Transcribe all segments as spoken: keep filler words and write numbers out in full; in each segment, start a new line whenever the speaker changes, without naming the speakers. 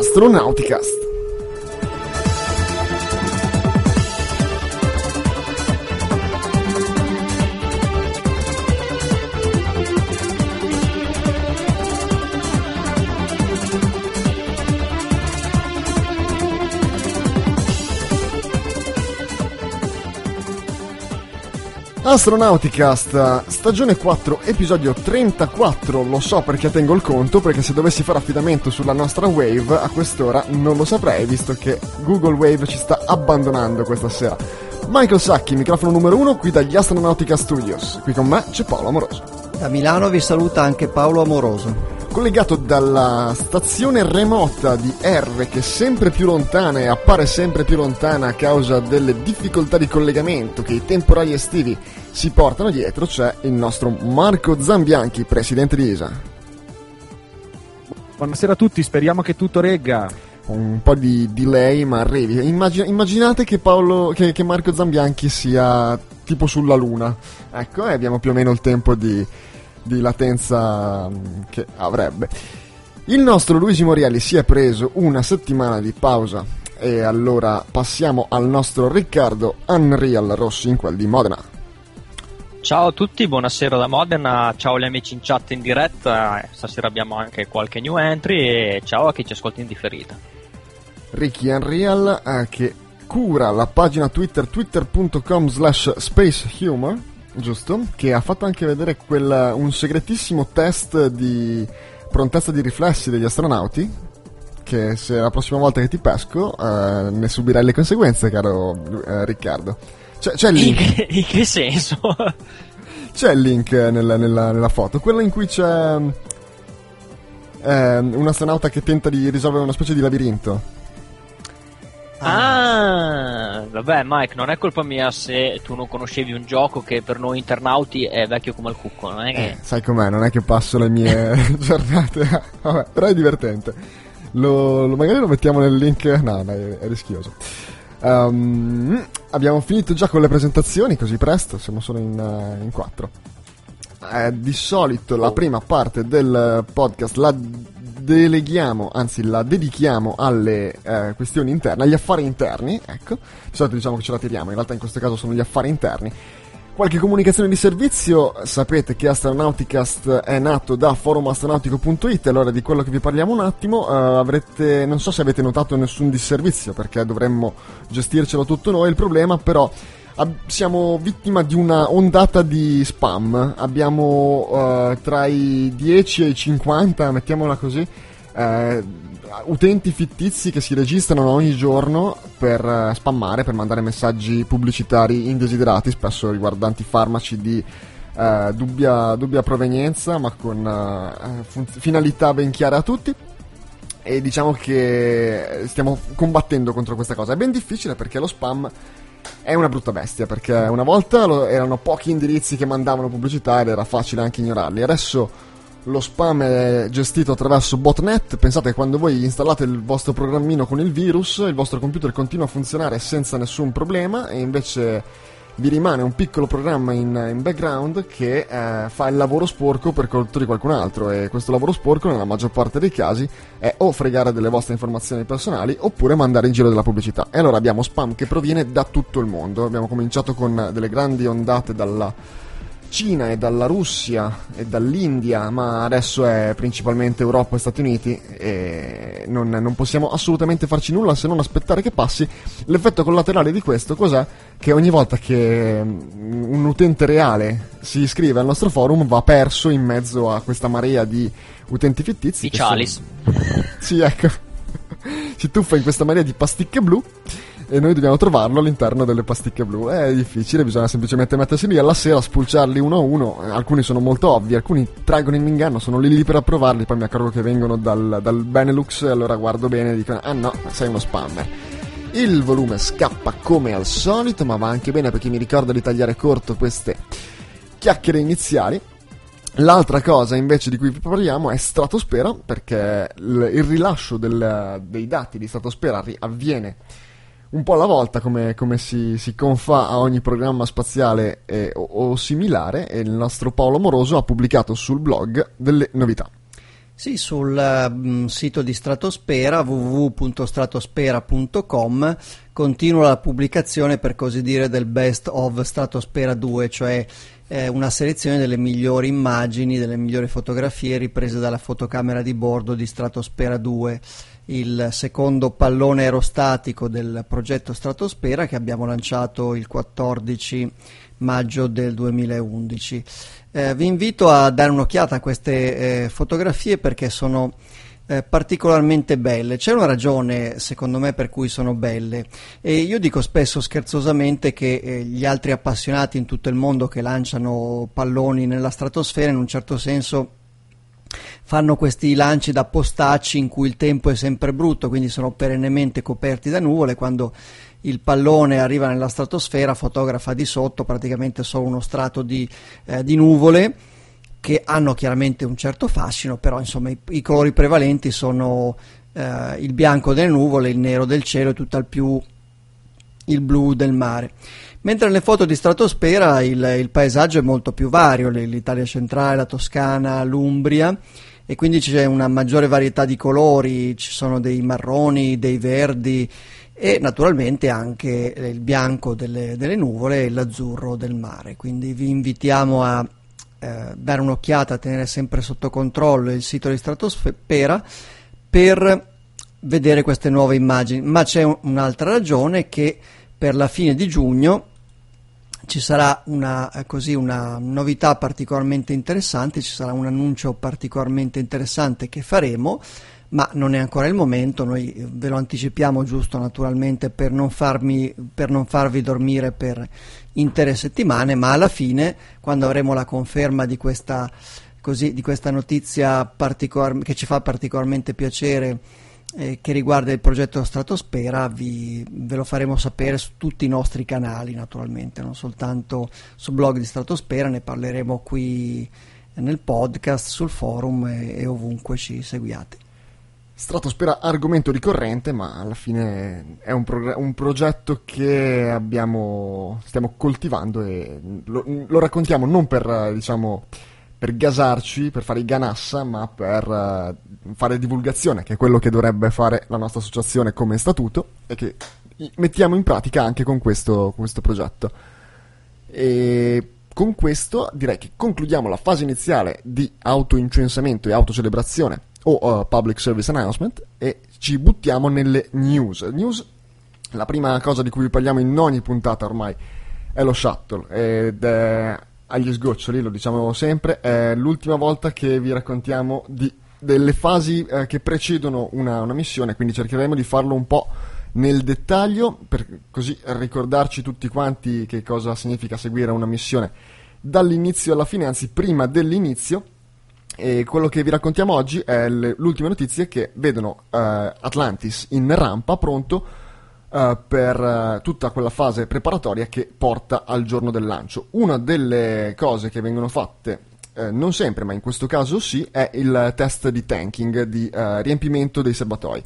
Astronauticast. Astronauticast, stagione quattro, episodio trentaquattro. Lo so perché tengo il conto, perché se dovessi fare affidamento sulla nostra Wave a quest'ora non lo saprei, visto che Google Wave ci sta abbandonando questa sera. Michael Sacchi, microfono numero uno, qui dagli Astronautica Studios. Qui con me c'è Paolo Amoroso.
Da Milano vi saluta anche Paolo Amoroso.
Collegato dalla stazione remota di R, che è sempre più lontana e appare sempre più lontana a causa delle difficoltà di collegamento che i temporali estivi si portano dietro, c'è il nostro Marco Zambianchi, presidente di I S A.
Buonasera a tutti, speriamo che tutto regga.
Un po' di delay, ma arrivi. Immagina, immaginate che, Paolo, che, che Marco Zambianchi sia tipo sulla Luna. Ecco, e abbiamo più o meno il tempo di... di latenza che avrebbe. Il nostro Luigi Morielli si è preso una settimana di pausa e allora passiamo al nostro Riccardo Unreal Rossi in quel di Modena.
Ciao a tutti, buonasera da Modena, ciao agli amici in chat in diretta, stasera abbiamo anche qualche new entry e ciao a chi ci ascolta in differita.
Ricky Unreal eh, che cura la pagina Twitter twitter punto com slash space humor, giusto? Che ha fatto anche vedere quel, un segretissimo test di prontezza di riflessi degli astronauti, che se la prossima volta che ti pesco eh, ne subirai le conseguenze, caro eh, Riccardo. C'è, c'è il link.
In che, in che senso?
C'è il link nella, nella, nella foto, quella in cui c'è eh, un astronauta che tenta di risolvere una specie di labirinto.
Ah, vabbè Mike, non è colpa mia se tu non conoscevi un gioco che per noi internauti è vecchio come il cucco, non è che...
Eh, sai com'è, non è che passo le mie giornate, vabbè, però è divertente. Lo, lo, magari lo mettiamo nel link, no, dai, è rischioso. Um, abbiamo finito già con le presentazioni così presto, siamo solo in, uh, in quattro. Eh, di solito la prima parte del podcast la deleghiamo, anzi la dedichiamo alle eh, questioni interne, agli affari interni, ecco. Di solito diciamo che ce la tiriamo, in realtà in questo caso sono gli affari interni. Qualche comunicazione di servizio: sapete che Astronauticast è nato da forum astronautico punto it, allora di quello che vi parliamo un attimo. Uh, avrete, non so se avete notato nessun disservizio, perché dovremmo gestircelo tutto noi. Il problema però, ab- siamo vittima di una ondata di spam. Abbiamo uh, tra i dieci e i cinquanta, mettiamola così, uh, utenti fittizi che si registrano ogni giorno per uh, spammare, per mandare messaggi pubblicitari indesiderati, spesso riguardanti farmaci di uh, dubbia, dubbia provenienza, ma con uh, fun- finalità ben chiare a tutti. E diciamo che stiamo combattendo contro questa cosa. È ben difficile perché lo spam è una brutta bestia, perché una volta lo, erano pochi indirizzi che mandavano pubblicità ed era facile anche ignorarli. Adesso lo spam è gestito attraverso botnet. Pensate che quando voi installate il vostro programmino con il virus, il vostro computer continua a funzionare senza nessun problema, e invece vi rimane un piccolo programma in, in background che eh, fa il lavoro sporco per conto di qualcun altro, e questo lavoro sporco nella maggior parte dei casi è o fregare delle vostre informazioni personali oppure mandare in giro della pubblicità. E allora abbiamo spam che proviene da tutto il mondo. Abbiamo cominciato con delle grandi ondate dalla Cina e dalla Russia e dall'India, ma adesso è principalmente Europa e Stati Uniti, e non, non possiamo assolutamente farci nulla se non aspettare che passi. L'effetto collaterale di questo cos'è? Che ogni volta che un utente reale si iscrive al nostro forum va perso in mezzo a questa marea di utenti fittizi.
Di Chalice.
Sono... sì, ecco. Si tuffa in questa marea di pasticche blu e noi dobbiamo trovarlo all'interno delle pasticche blu. È difficile, bisogna semplicemente mettersi lì alla sera, spulciarli uno a uno. Alcuni sono molto ovvi, alcuni traggono in inganno, sono lì lì per approvarli, poi mi accorgo che vengono dal, dal Benelux, e allora guardo bene e dico: ah no, sei uno spammer. Il volume scappa come al solito, ma va anche bene perché mi ricorda di tagliare corto queste chiacchiere iniziali. L'altra cosa invece di cui vi parliamo è Stratosfera, perché il, il rilascio del, dei dati di Stratosfera avviene un po' alla volta, come, come si, si confà a ogni programma spaziale eh, o, o similare, e il nostro Paolo Moroso ha pubblicato sul blog delle novità.
Sì, sul um, sito di Stratosfera w w w punto stratosfera punto com continua la pubblicazione, per così dire, del Best of Stratosfera due, cioè eh, una selezione delle migliori immagini, delle migliori fotografie riprese dalla fotocamera di bordo di Stratosfera due, il secondo pallone aerostatico del progetto Stratosfera che abbiamo lanciato il quattordici maggio del duemilaundici. Eh, vi invito a dare un'occhiata a queste eh, fotografie perché sono eh, particolarmente belle. C'è una ragione, secondo me, per cui sono belle, e io dico spesso scherzosamente che eh, gli altri appassionati in tutto il mondo che lanciano palloni nella stratosfera in un certo senso fanno questi lanci da postacci in cui il tempo è sempre brutto, quindi sono perennemente coperti da nuvole. Quando il pallone arriva nella stratosfera fotografa di sotto praticamente solo uno strato di, eh, di nuvole che hanno chiaramente un certo fascino, però insomma i, i colori prevalenti sono eh, il bianco delle nuvole, il nero del cielo e tutt'al più il blu del mare. Mentre nelle foto di stratosfera il, il paesaggio è molto più vario, l'Italia centrale, la Toscana, l'Umbria, e quindi c'è una maggiore varietà di colori, ci sono dei marroni, dei verdi e naturalmente anche il bianco delle, delle nuvole e l'azzurro del mare. Quindi vi invitiamo a eh, dare un'occhiata, a tenere sempre sotto controllo il sito di Stratosfera per vedere queste nuove immagini. Ma c'è un, un'altra ragione, che per la fine di giugno ci sarà una, così, una novità particolarmente interessante, ci sarà un annuncio particolarmente interessante che faremo, ma non è ancora il momento, noi ve lo anticipiamo giusto naturalmente per non, farmi, per non farvi dormire per intere settimane, ma alla fine, quando avremo la conferma di questa, così, di questa notizia particolar- che ci fa particolarmente piacere, eh, che riguarda il progetto Stratosfera, vi, ve lo faremo sapere su tutti i nostri canali naturalmente, non soltanto sul blog di Stratosfera, ne parleremo qui nel podcast, sul forum e, e ovunque ci seguiate.
Stratosfera, argomento ricorrente, ma alla fine è un, prog- un progetto che abbiamo stiamo coltivando e lo, lo raccontiamo non per, diciamo, per gasarci, per fare i ganassa, ma per uh, fare divulgazione, che è quello che dovrebbe fare la nostra associazione come statuto e che mettiamo in pratica anche con questo, con questo progetto. E con questo direi che concludiamo la fase iniziale di autoincensamento e autocelebrazione o uh, public service announcement e ci buttiamo nelle news. News, la prima cosa di cui vi parliamo in ogni puntata ormai è lo shuttle, ed è agli sgoccioli, lo diciamo sempre, è l'ultima volta che vi raccontiamo di, delle fasi eh, che precedono una, una missione, quindi cercheremo di farlo un po' nel dettaglio per così ricordarci tutti quanti che cosa significa seguire una missione dall'inizio alla fine, anzi prima dell'inizio. E quello che vi raccontiamo oggi è le, l'ultime notizie che vedono uh, Atlantis in rampa, pronto uh, per uh, tutta quella fase preparatoria che porta al giorno del lancio. Una delle cose che vengono fatte, uh, non sempre, ma in questo caso sì, è il test di tanking, di uh, riempimento dei serbatoi.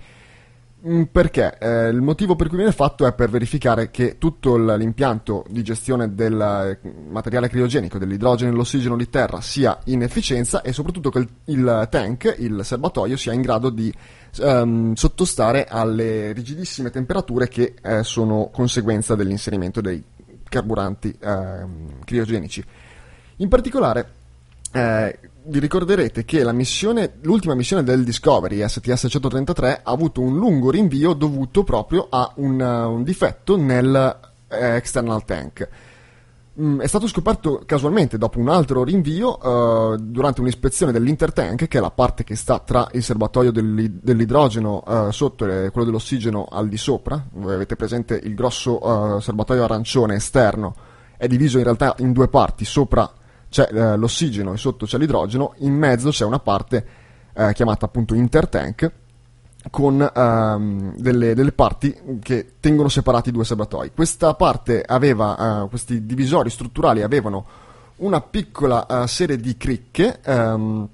Perché? Eh, il motivo per cui viene fatto è per verificare che tutto l'impianto di gestione del materiale criogenico, dell'idrogeno e dell'ossigeno di terra sia in efficienza e soprattutto che il, il tank, il serbatoio, sia in grado di ehm, sottostare alle rigidissime temperature che eh, sono conseguenza dell'inserimento dei carburanti ehm, criogenici. In particolare eh, vi ricorderete che la missione, l'ultima missione del Discovery S T S centotrentatré ha avuto un lungo rinvio dovuto proprio a un, uh, un difetto nel eh, external tank. Mm, è stato scoperto casualmente dopo un altro rinvio uh, durante un'ispezione dell'intertank, che è la parte che sta tra il serbatoio dell'id- dell'idrogeno uh, sotto e quello dell'ossigeno al di sopra. Voi avete presente il grosso uh, serbatoio arancione esterno, è diviso in realtà in due parti, sopra c'è eh, l'ossigeno e sotto c'è l'idrogeno, in mezzo c'è una parte eh, chiamata appunto intertank con ehm, delle, delle parti che tengono separati i due serbatoi. Questa parte aveva, eh, questi divisori strutturali avevano una piccola eh, serie di cricche ehm,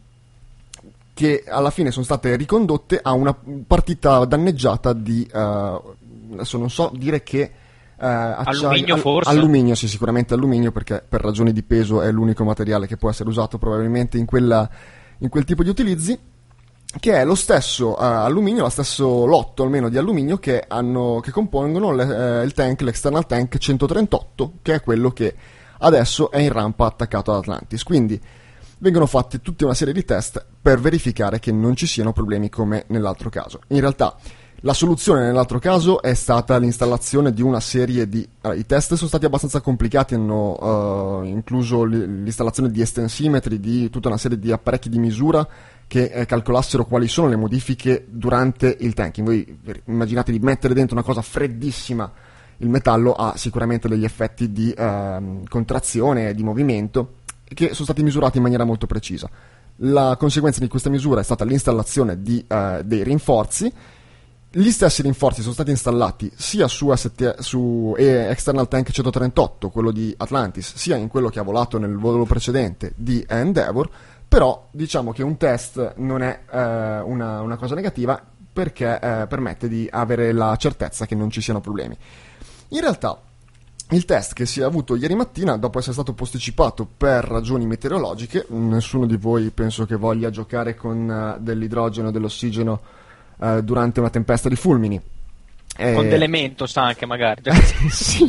che alla fine sono state ricondotte a una partita danneggiata di, eh, adesso non so dire che, Uh,
alluminio
al-
forse?
Alluminio, sì, sicuramente alluminio, perché per ragioni di peso è l'unico materiale che può essere usato probabilmente in, quella, in quel tipo di utilizzi. che è lo stesso uh, alluminio, lo stesso lotto almeno di alluminio che, hanno, che compongono le, uh, il tank, l'external tank centotrentotto, che è quello che adesso è in rampa attaccato ad Atlantis. Quindi vengono fatti tutta una serie di test per verificare che non ci siano problemi come nell'altro caso. In realtà la soluzione nell'altro caso è stata l'installazione di una serie di... Allora, i test sono stati abbastanza complicati, hanno uh, incluso l'installazione di estensimetri, di tutta una serie di apparecchi di misura che eh, calcolassero quali sono le modifiche durante il tanking. Voi immaginate di mettere dentro una cosa freddissima, il metallo ha sicuramente degli effetti di uh, contrazione e di movimento che sono stati misurati in maniera molto precisa. La conseguenza di questa misura è stata l'installazione di, uh, dei rinforzi. Gli stessi rinforzi sono stati installati sia su, S T, su External Tank centotrentotto, quello di Atlantis, sia in quello che ha volato nel volo precedente di Endeavour, però diciamo che un test non è uh, una, una cosa negativa, perché uh, permette di avere la certezza che non ci siano problemi. In realtà il test che si è avuto ieri mattina, dopo essere stato posticipato per ragioni meteorologiche, nessuno di voi penso che voglia giocare con uh, dell'idrogeno e dell'ossigeno uh, durante una tempesta di fulmini.
Con eh... dell'Elementos anche magari.
Sì,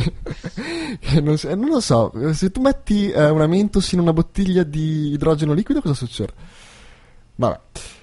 non, so, non lo so, se tu metti uh, una Mentos in una bottiglia di idrogeno liquido cosa succede? Vabbè.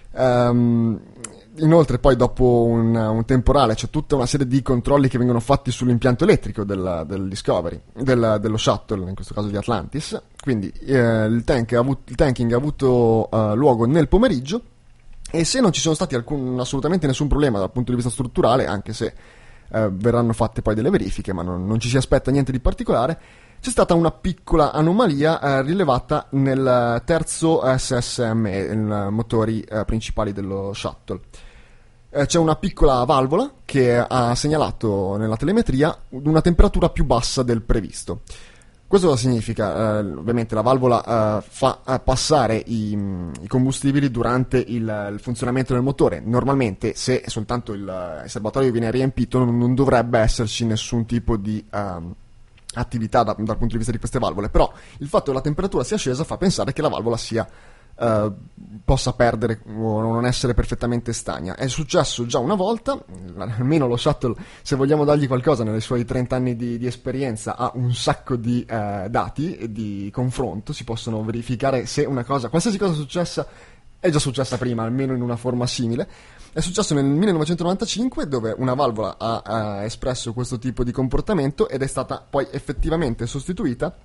Um, Inoltre poi dopo un, un temporale c'è tutta una serie di controlli che vengono fatti sull'impianto elettrico del, del Discovery, del, dello shuttle, in questo caso di Atlantis. Quindi eh, il, tank ha avuto, il tanking ha avuto uh, luogo nel pomeriggio, e se non ci sono stati alcun, assolutamente nessun problema dal punto di vista strutturale, anche se eh, verranno fatte poi delle verifiche, ma non, non ci si aspetta niente di particolare, c'è stata una piccola anomalia eh, rilevata nel terzo S S M E, i motori eh, principali dello shuttle. Eh, c'è una piccola valvola che ha segnalato nella telemetria una temperatura più bassa del previsto. Questo cosa significa? Eh, ovviamente la valvola eh, fa eh, passare i, i combustibili durante il, il funzionamento del motore. Normalmente, se soltanto il, il serbatoio viene riempito, non, non dovrebbe esserci nessun tipo di um, attività da, dal punto di vista di queste valvole. Però il fatto che la temperatura sia scesa fa pensare che la valvola sia Uh, possa perdere o non essere perfettamente stagna. È successo già una volta, almeno lo shuttle, se vogliamo dargli qualcosa nei suoi trenta anni di, di esperienza, ha un sacco di uh, dati e di confronto, si possono verificare se una cosa, qualsiasi cosa è successa, è già successa prima, almeno in una forma simile. È successo nel millenovecentonovantacinque, dove una valvola ha, ha espresso questo tipo di comportamento ed è stata poi effettivamente sostituita.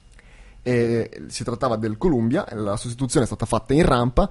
E si trattava del Columbia, la sostituzione è stata fatta in rampa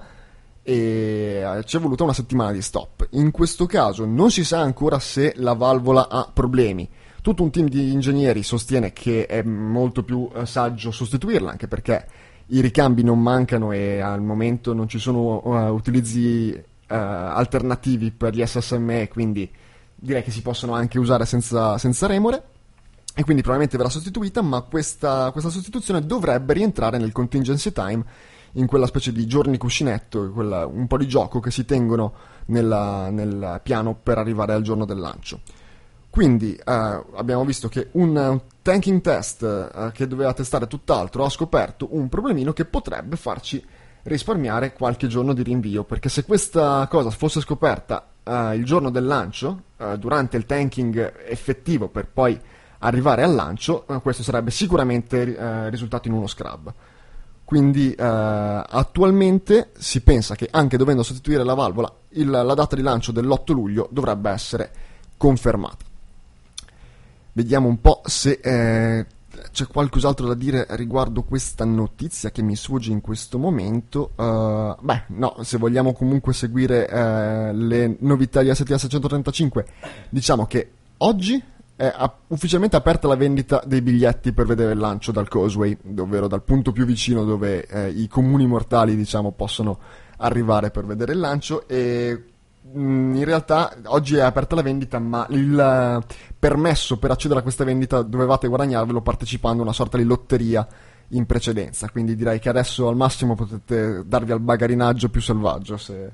e ci è voluta una settimana di stop. In questo caso non si sa ancora se la valvola ha problemi. Tutto un team di ingegneri sostiene che è molto più eh, saggio sostituirla, anche perché i ricambi non mancano e al momento non ci sono uh, utilizzi uh, alternativi per gli S S M E, quindi direi che si possono anche usare senza, senza remore. E quindi probabilmente verrà sostituita, ma questa, questa sostituzione dovrebbe rientrare nel contingency time, in quella specie di giorni cuscinetto, quella, un po' di gioco che si tengono nella, nel piano per arrivare al giorno del lancio. Quindi eh, abbiamo visto che un, un tanking test eh, che doveva testare tutt'altro ha scoperto un problemino che potrebbe farci risparmiare qualche giorno di rinvio, perché se questa cosa fosse scoperta eh, il giorno del lancio, eh, durante il tanking effettivo per poi arrivare al lancio, eh, questo sarebbe sicuramente eh, risultato in uno scrub. Quindi eh, attualmente si pensa che anche dovendo sostituire la valvola, il, la data di lancio dell'otto luglio dovrebbe essere confermata. Vediamo un po' se eh, c'è qualcos'altro da dire riguardo questa notizia che mi sfugge in questo momento. Uh, beh, no, se vogliamo comunque seguire uh, le novità di S T S centotrentacinque, diciamo che oggi è ufficialmente aperta la vendita dei biglietti per vedere il lancio dal Causeway, ovvero dal punto più vicino dove eh, i comuni mortali, diciamo, possono arrivare per vedere il lancio. E mh, in realtà oggi è aperta la vendita, ma il uh, permesso per accedere a questa vendita dovevate guadagnarvelo partecipando a una sorta di lotteria in precedenza, quindi direi che adesso al massimo potete darvi al bagarinaggio più selvaggio se,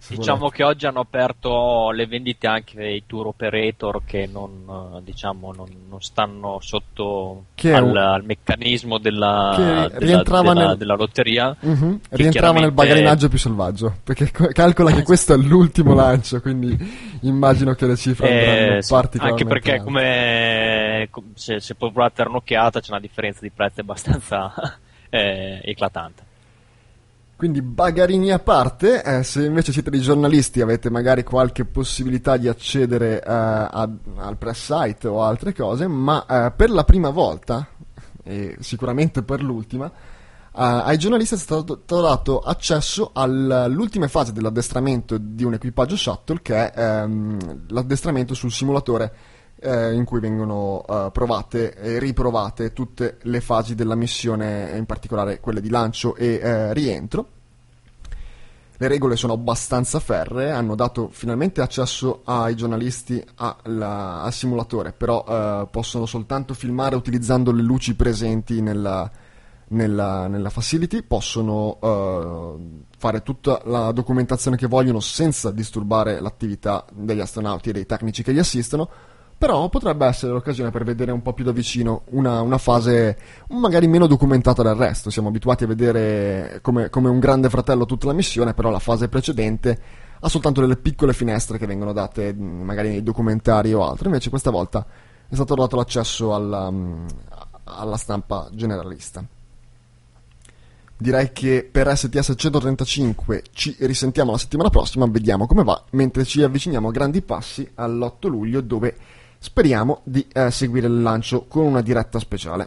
Diciamo
volete.
che oggi hanno aperto le vendite anche ai tour operator che non, diciamo, non, non stanno sotto
Che
al,
un...
al meccanismo della,
che
della,
rientrava
della,
nel...
della lotteria.
Uh-huh.
Che
Rientrava nel bagarinaggio più selvaggio, perché calcola che questo è l'ultimo lancio, quindi immagino che le cifre andranno
Eh, sì,
particolarmente
anche perché
alte.
come se, se provate a dare un'occhiata c'è una differenza di prezzi abbastanza eh, eclatante.
Quindi bagarini a parte, eh, se invece siete dei giornalisti avete magari qualche possibilità di accedere eh, a, al press site o altre cose, ma eh, per la prima volta, e sicuramente per l'ultima, eh, ai giornalisti è stato, stato dato accesso all'ultima fase dell'addestramento di un equipaggio shuttle, che è ehm, l'addestramento sul simulatore eh, in cui vengono eh, provate e riprovate tutte le fasi della missione, in particolare quelle di lancio e eh, rientro. Le regole sono abbastanza ferree, hanno dato finalmente accesso ai giornalisti alla, al simulatore, però eh, possono soltanto filmare utilizzando le luci presenti nella, nella, nella facility, possono eh, fare tutta la documentazione che vogliono senza disturbare l'attività degli astronauti e dei tecnici che li assistono, però potrebbe essere l'occasione per vedere un po' più da vicino una, una fase magari meno documentata del resto. Siamo abituati a vedere come, come un grande fratello tutta la missione, però la fase precedente ha soltanto delle piccole finestre che vengono date magari nei documentari o altro. Invece questa volta è stato dato l'accesso alla, alla stampa generalista. Direi che per S T S centotrentacinque ci risentiamo la settimana prossima, vediamo come va, mentre ci avviciniamo a grandi passi all'otto luglio, dove speriamo di eh, seguire il lancio con una diretta speciale.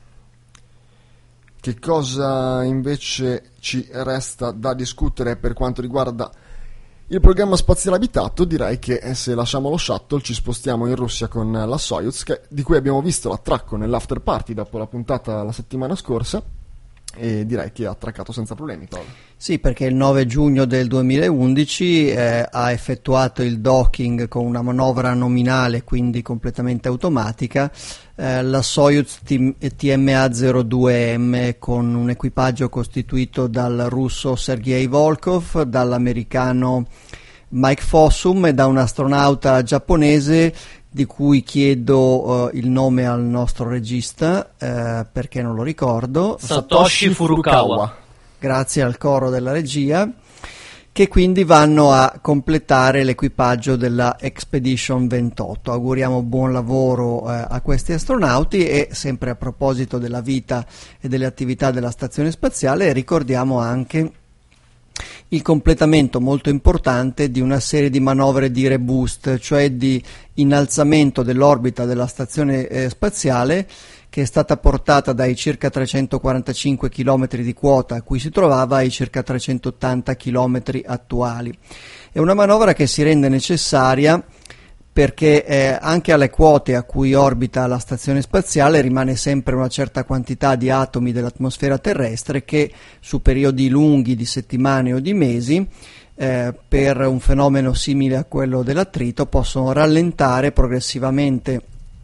Che cosa invece ci resta da discutere per quanto riguarda il programma spaziale abitato? Direi che se lasciamo lo shuttle ci spostiamo in Russia con la Soyuz, che, di cui abbiamo visto l'attracco nell'after party dopo la puntata la settimana scorsa, e direi che ha attraccato senza problemi, Paolo.
Sì, perché il nove giugno del duemilaundici eh, ha effettuato il docking con una manovra nominale, quindi completamente automatica, eh, la Soyuz T M A zero due M, con un equipaggio costituito dal russo Sergei Volkov, dall'americano Mike Fossum e da un astronauta giapponese di cui chiedo uh, il nome al nostro regista uh, perché non lo ricordo.
Satoshi Furukawa.
Grazie al coro della regia, che quindi vanno a completare l'equipaggio della Expedition ventotto. Auguriamo buon lavoro uh, a questi astronauti, e sempre a proposito della vita e delle attività della stazione spaziale ricordiamo anche il completamento molto importante di una serie di manovre di reboost, cioè di innalzamento dell'orbita della stazione eh, spaziale, che è stata portata dai circa trecentoquarantacinque chilometri di quota a cui si trovava ai circa trecentottanta chilometri attuali. È una manovra che si rende necessaria perché eh, anche alle quote a cui orbita la stazione spaziale rimane sempre una certa quantità di atomi dell'atmosfera terrestre che su periodi lunghi di settimane o di mesi, eh, per un fenomeno simile a quello dell'attrito, possono rallentare progressivamente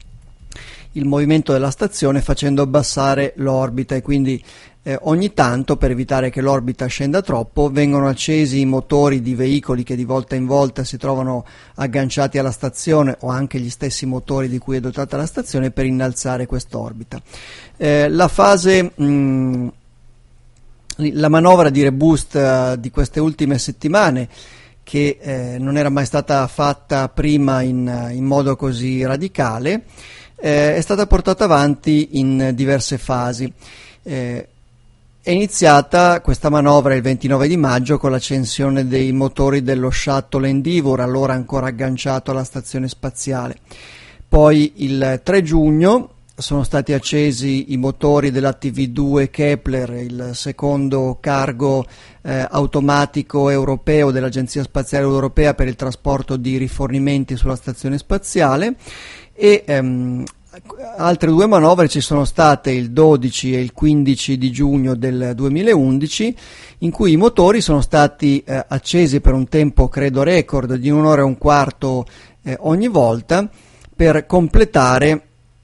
il movimento della stazione facendo abbassare l'orbita, e quindi eh, ogni tanto, per evitare che l'orbita scenda troppo, vengono accesi i motori di veicoli che di volta in volta si trovano agganciati alla stazione, o anche gli stessi motori di cui è dotata la stazione, per innalzare quest'orbita. Eh, la fase mh, la manovra di reboost uh, di queste ultime settimane, che eh, non era mai stata fatta prima in, in modo così radicale, eh, è stata portata avanti in diverse fasi. Eh, È iniziata questa manovra il ventinove di maggio con l'accensione dei motori dello Shuttle Endeavour, allora ancora agganciato alla stazione spaziale. Poi il tre giugno sono stati accesi i motori della T V due Kepler, il secondo cargo eh, automatico europeo dell'Agenzia Spaziale Europea per il trasporto di rifornimenti sulla stazione spaziale, e ehm, altre due manovre ci sono state il dodici e il quindici di giugno del duemilaundici, in cui i motori sono stati eh, accesi per un tempo credo record di un'ora e un quarto eh, ogni volta, per completare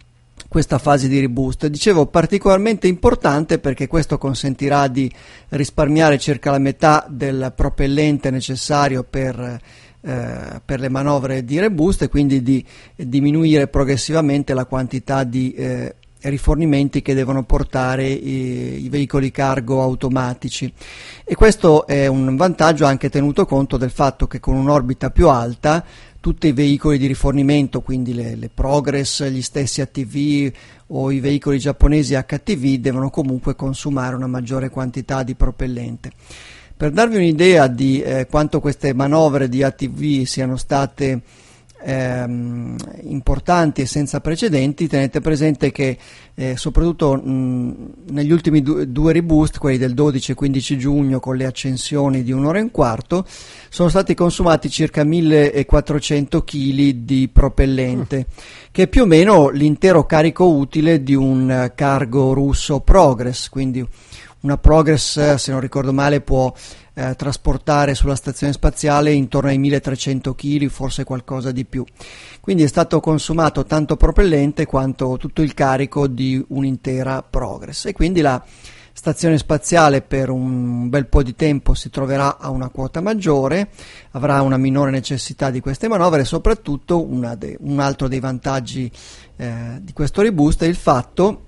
questa fase di reboost. Dicevo particolarmente importante perché questo consentirà di risparmiare circa la metà del propellente necessario per, eh, per le manovre di reboost e quindi di diminuire progressivamente la quantità di eh, rifornimenti che devono portare i, i veicoli cargo automatici, e questo è un vantaggio anche tenuto conto del fatto che con un'orbita più alta tutti i veicoli di rifornimento, quindi le, le Progress, gli stessi A T V o i veicoli giapponesi H T V, devono comunque consumare una maggiore quantità di propellente. Per darvi un'idea di eh, quanto queste manovre di A T V siano state Ehm, importanti e senza precedenti, tenete presente che eh, soprattutto mh, negli ultimi du- due reboost, quelli del dodici e quindici giugno con le accensioni di un'ora e un quarto, sono stati consumati circa millequattrocento chili di propellente, mm. che è più o meno l'intero carico utile di un cargo russo Progress. Quindi una Progress, se non ricordo male, può eh, trasportare sulla stazione spaziale intorno ai milletrecento chili, forse qualcosa di più. Quindi è stato consumato tanto propellente quanto tutto il carico di un'intera Progress, e quindi la stazione spaziale per un bel po' di tempo si troverà a una quota maggiore, avrà una minore necessità di queste manovre, e soprattutto una de- un altro dei vantaggi eh, di questo reboost è il fatto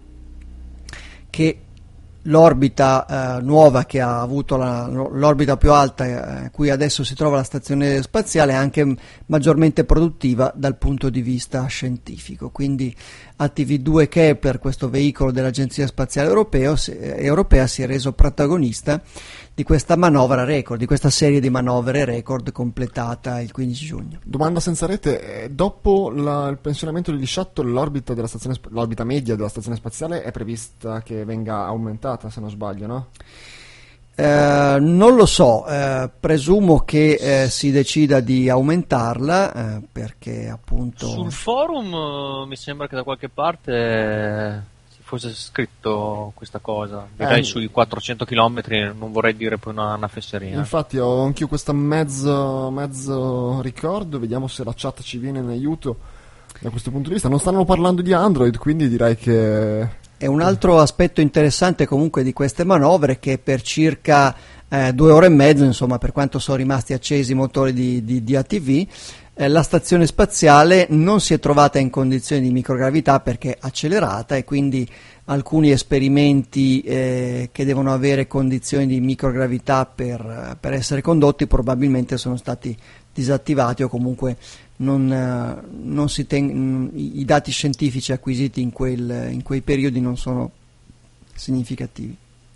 che l'orbita eh, nuova che ha avuto la, l'orbita più alta a eh, cui adesso si trova la stazione spaziale è anche maggiormente produttiva dal punto di vista scientifico. Quindi A T V due Kepler, questo veicolo dell'Agenzia Spaziale Europeo, si, eh, Europea, si è reso protagonista di questa manovra record, di questa serie di manovre record completata il quindici giugno.
Domanda senza rete: dopo la, il pensionamento degli shuttle, l'orbita, della stazione, l'orbita media della stazione spaziale è prevista che venga aumentata, se non sbaglio, no?
Eh, non lo so, eh, presumo che eh, si decida di aumentarla eh, perché appunto
sul forum uh, mi sembra che da qualche parte eh, si fosse scritto questa cosa, direi eh, sui quattrocento chilometri, non vorrei dire poi una, una fesseria.
Infatti ho anch'io questo mezzo, mezzo ricordo, vediamo se la chat ci viene in aiuto da questo punto di vista. Non stanno parlando di Android, quindi direi che...
E un altro aspetto interessante comunque di queste manovre è che per circa eh, due ore e mezzo, insomma, per quanto sono rimasti accesi i motori di, di, di A T V, eh, la stazione spaziale non si è trovata in condizioni di microgravità perché è accelerata, e quindi alcuni esperimenti eh, che devono avere condizioni di microgravità per, per essere condotti probabilmente sono stati disattivati, o comunque non, non si ten- i dati scientifici acquisiti in, quel, in quei periodi non sono significativi.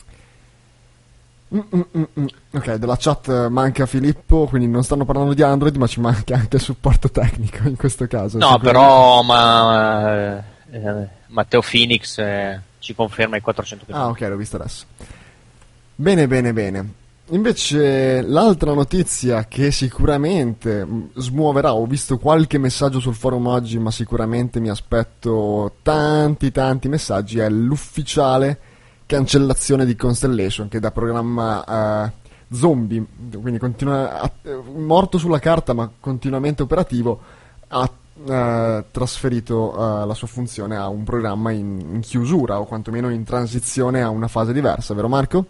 Mm, mm, mm, mm. Ok, della chat manca Filippo, quindi non stanno parlando di Android, ma ci manca anche il supporto tecnico in questo caso.
No, però ma, eh, Matteo Phoenix eh, ci conferma i quattrocento chilometri.
Ah, ok, l'ho visto adesso. Bene, bene, bene. Invece l'altra notizia che sicuramente smuoverà, ho visto qualche messaggio sul forum oggi, ma sicuramente mi aspetto tanti tanti messaggi, è l'ufficiale cancellazione di Constellation, che da programma uh, zombie, quindi continua a, morto sulla carta ma continuamente operativo, ha uh, trasferito uh, la sua funzione a un programma in, in chiusura, o quantomeno in transizione a una fase diversa, vero Marco?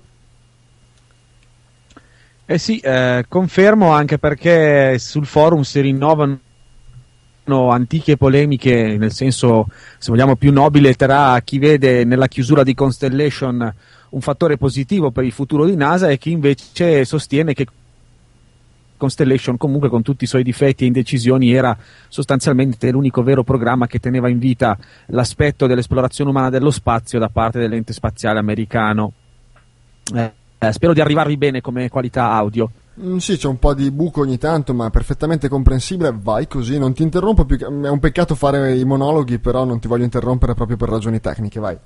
Eh sì, eh, confermo, anche perché sul forum si rinnovano antiche polemiche, nel senso, se vogliamo, più nobile tra chi vede nella chiusura di Constellation un fattore positivo per il futuro di NASA e chi invece sostiene che Constellation, comunque con tutti i suoi difetti e indecisioni, era sostanzialmente l'unico vero programma che teneva in vita l'aspetto dell'esplorazione umana dello spazio da parte dell'ente spaziale americano. Eh, Eh, spero di arrivarvi bene come qualità audio.
Mm, sì, c'è un po' di buco ogni tanto, ma perfettamente comprensibile. Vai così, non ti interrompo più. È un peccato fare i monologhi, però non ti voglio interrompere proprio per ragioni tecniche. Vai.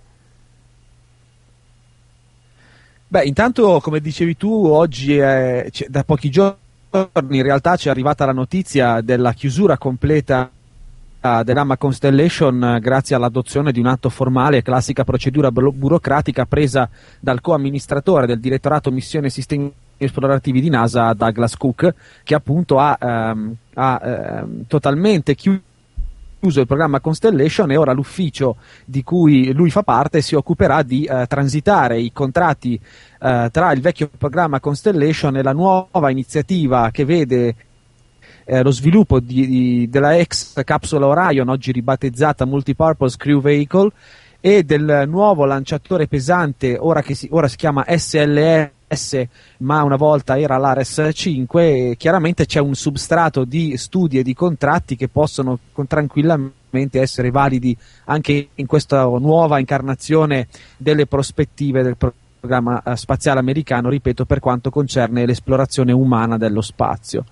Beh, intanto, come dicevi tu, oggi è, da pochi giorni in realtà ci è arrivata la notizia della chiusura completa del programma Constellation grazie all'adozione di un atto formale e classica procedura buro- burocratica presa dal coamministratore del direttorato missione e sistemi esplorativi di NASA, Douglas Cook, che appunto ha, ehm, ha ehm, totalmente chiuso il programma Constellation, e ora l'ufficio di cui lui fa parte si occuperà di uh, transitare i contratti uh, tra il vecchio programma Constellation e la nuova iniziativa che vede uh, lo sviluppo di, di, della ex capsula Orion, oggi ribattezzata Multipurpose Crew Vehicle, e del nuovo lanciatore pesante, ora, che si, ora si chiama S L S, ma una volta era l'Ares cinque. E chiaramente c'è un substrato di studi e di contratti che possono con tranquillamente essere validi anche in questa nuova incarnazione delle prospettive del programma spaziale americano, ripeto, per quanto concerne l'esplorazione umana dello spazio.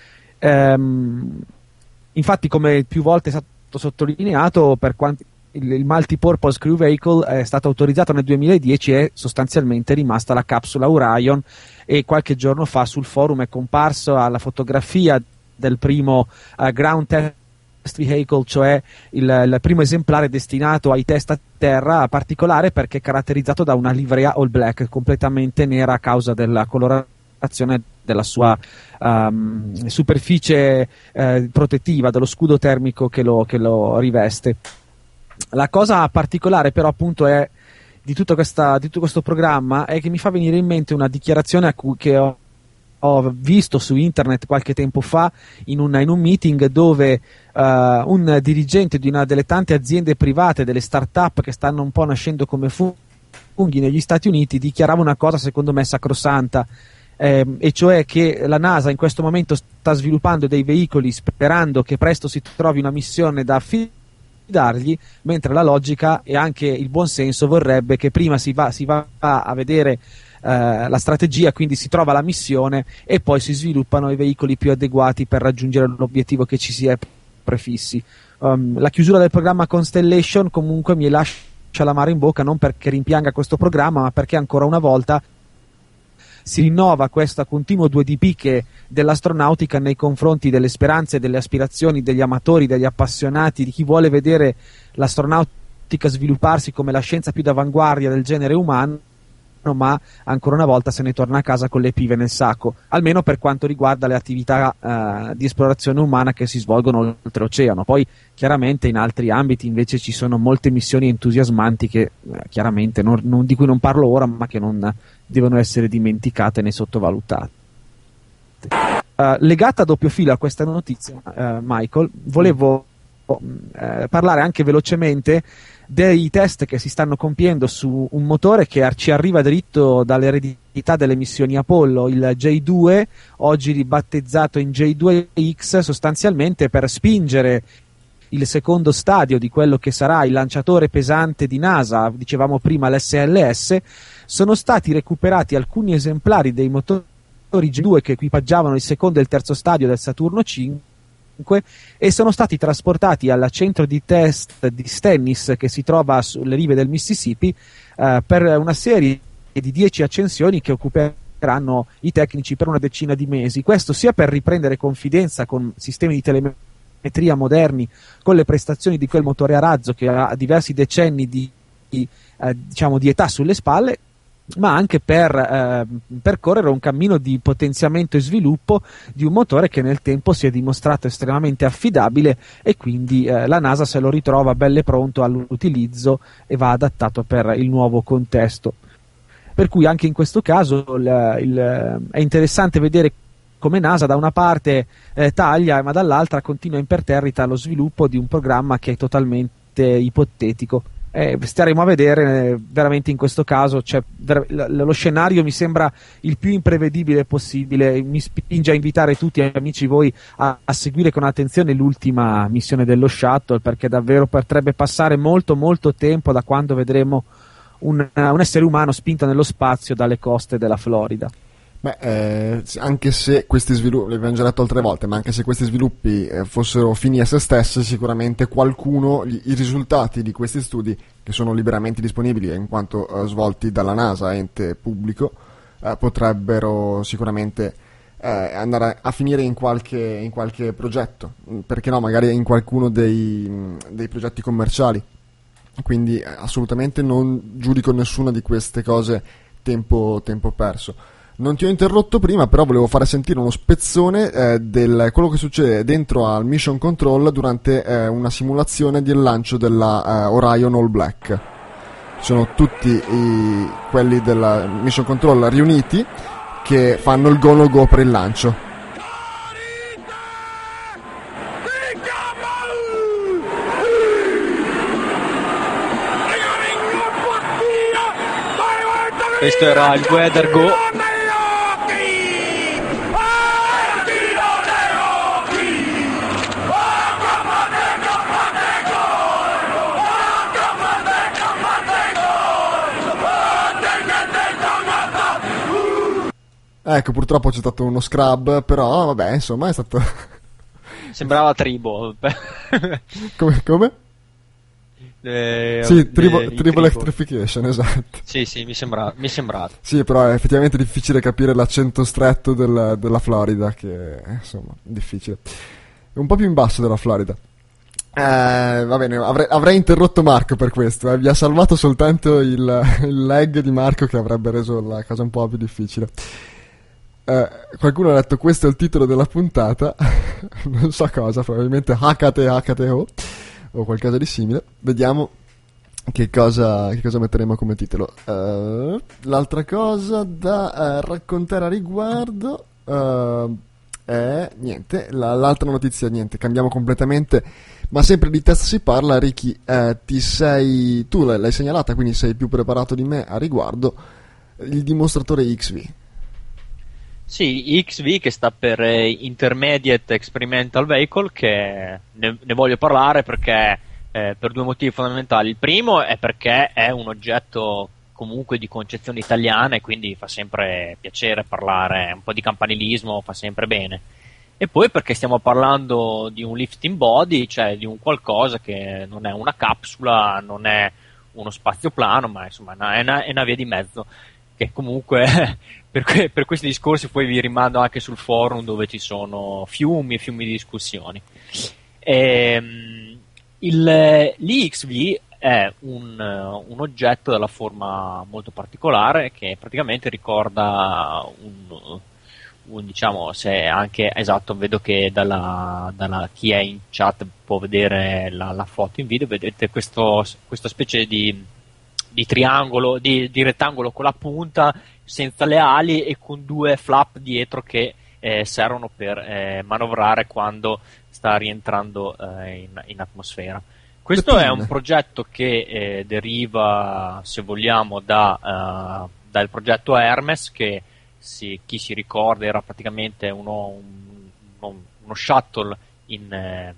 Ehm, infatti, come più volte è stato sottolineato, per quanto il, il Multipurpose Crew Vehicle è stato autorizzato nel duemiladieci e sostanzialmente è rimasta la capsula Orion, e qualche giorno fa sul forum è comparso la fotografia del primo uh, Ground Test Vehicle, cioè il, il primo esemplare destinato ai test a terra, particolare perché è caratterizzato da una livrea all black completamente nera a causa della colorazione della sua um, superficie eh, protettiva, dello scudo termico che lo, che lo riveste. La cosa particolare però appunto è di, tutta questa, di tutto questo programma è che mi fa venire in mente una dichiarazione a cui, che ho, ho visto su internet qualche tempo fa in un, in un meeting dove uh, un dirigente di una delle tante aziende private, delle start-up che stanno un po' nascendo come funghi negli Stati Uniti, dichiarava una cosa secondo me sacrosanta, eh, e cioè che la NASA in questo momento sta sviluppando dei veicoli sperando che presto si trovi una missione da affidare dargli, mentre la logica e anche il buon senso vorrebbe che prima si va, si va a vedere eh, la strategia, quindi si trova la missione e poi si sviluppano i veicoli più adeguati per raggiungere l'obiettivo che ci si è prefissi. Um, la chiusura del programma Constellation comunque mi lascia l'amaro in bocca, non perché rimpianga questo programma, ma perché ancora una volta si rinnova questo continuo due di picche dell'astronautica nei confronti delle speranze, delle aspirazioni degli amatori, degli appassionati, di chi vuole vedere l'astronautica svilupparsi come la scienza più d'avanguardia del genere umano, ma ancora una volta se ne torna a casa con le pive nel sacco, almeno per quanto riguarda le attività uh, di esplorazione umana che si svolgono oltreoceano. Poi chiaramente in altri ambiti invece ci sono molte missioni entusiasmanti che uh, chiaramente non, non, di cui non parlo ora, ma che non devono essere dimenticate né sottovalutate. Uh, legata a doppio filo a questa notizia, uh, Michael, volevo uh, parlare anche velocemente dei test che si stanno compiendo su un motore che ci arriva dritto dall'eredità delle missioni Apollo, il J due, oggi ribattezzato in J due X, sostanzialmente per spingere il secondo stadio di quello che sarà il lanciatore pesante di NASA, dicevamo prima l'S L S. Sono stati recuperati alcuni esemplari dei motori J due che equipaggiavano il secondo e il terzo stadio del Saturno cinque e sono stati trasportati al centro di test di Stennis, che si trova sulle rive del Mississippi, eh, per una serie di dieci accensioni che occuperanno i tecnici per una decina di mesi. Questo sia per riprendere confidenza con sistemi di telemetria moderni, con le prestazioni di quel motore a razzo che ha diversi decenni di, di, eh, diciamo, di età sulle spalle, ma anche per eh, percorrere un cammino di potenziamento e sviluppo di un motore che nel tempo si è dimostrato estremamente affidabile, e quindi eh, la NASA se lo ritrova belle pronto all'utilizzo e va adattato per il nuovo contesto. Per cui anche in questo caso il, il, è interessante vedere come NASA da una parte eh, taglia, ma dall'altra continua imperterrita lo sviluppo di un programma che è totalmente ipotetico. Eh, staremo a vedere, eh, veramente in questo caso cioè, ver- lo scenario mi sembra il più imprevedibile possibile. Mi spinge a invitare tutti amici voi a, a seguire con attenzione l'ultima missione dello Shuttle, perché davvero potrebbe passare molto molto tempo da quando vedremo un, un essere umano spinto nello spazio dalle coste della Florida.
Beh, eh, anche se questi sviluppi, l'abbiamo già detto altre volte, ma anche se questi sviluppi eh, fossero fini a se stessi, sicuramente qualcuno, gli, i risultati di questi studi, che sono liberamente disponibili in quanto eh, svolti dalla NASA, ente pubblico, eh, potrebbero sicuramente eh, andare a finire in qualche, in qualche progetto, perché no, magari in qualcuno dei, dei progetti commerciali. Quindi eh, assolutamente non giudico nessuna di queste cose tempo, tempo perso. Non ti ho interrotto prima, però volevo fare sentire uno spezzone eh, del quello che succede dentro al Mission Control durante eh, una simulazione del lancio della eh, Orion All Black. Sono tutti i, quelli della Mission Control riuniti che fanno il go no go per il lancio.
Questo era il Weather Go.
Ecco, purtroppo c'è stato uno scrub, però vabbè, insomma, è stato...
Sembrava Tribo.
come? come?
Eh,
sì, tribo,
eh,
tribo Electrification, esatto.
Sì, sì, mi sembra, mi è sembrato.
Sì, però è effettivamente difficile capire l'accento stretto del, della Florida, che insomma, è difficile. È un po' più in basso della Florida. Eh, va bene, avrei, avrei interrotto Marco per questo, eh. Vi ha salvato soltanto il, il lag di Marco che avrebbe reso la cosa un po' più difficile. Eh, qualcuno ha detto questo è il titolo della puntata, non so cosa, probabilmente Hakate Hakate Ho o qualcosa di simile. Vediamo che cosa, che cosa metteremo come titolo. Uh, l'altra cosa da uh, raccontare a riguardo uh, è niente, la, l'altra notizia, niente, cambiamo completamente, ma sempre di test si parla. Ricky, uh, ti sei tu l'hai, l'hai segnalata, quindi sei più preparato di me a riguardo. Il dimostratore X V.
Sì, X V che sta per Intermediate Experimental Vehicle, che ne, ne voglio parlare perché eh, per due motivi fondamentali. Il primo è perché è un oggetto comunque di concezione italiana e quindi fa sempre piacere parlare, un po' di campanilismo fa sempre bene. E poi perché stiamo parlando di un lifting body, cioè di un qualcosa che non è una capsula, non è uno spazioplano, ma insomma è una, è una, è una via di mezzo, che comunque per, que- per questi discorsi poi vi rimando anche sul forum dove ci sono fiumi e fiumi di discussioni. Ehm, il, l'I X V è un, un oggetto dalla forma molto particolare che praticamente ricorda un, un diciamo, se anche esatto, vedo che dalla, dalla chi è in chat può vedere la, la foto in video, vedete questo, questa specie di di triangolo, di, di rettangolo con la punta, senza le ali e con due flap dietro che eh, servono per eh, manovrare quando sta rientrando eh, in, in atmosfera. Questo è un progetto che eh, deriva, se vogliamo, da, uh, dal progetto Hermes, che si, chi si ricorda era praticamente uno, uno, uno shuttle in, eh,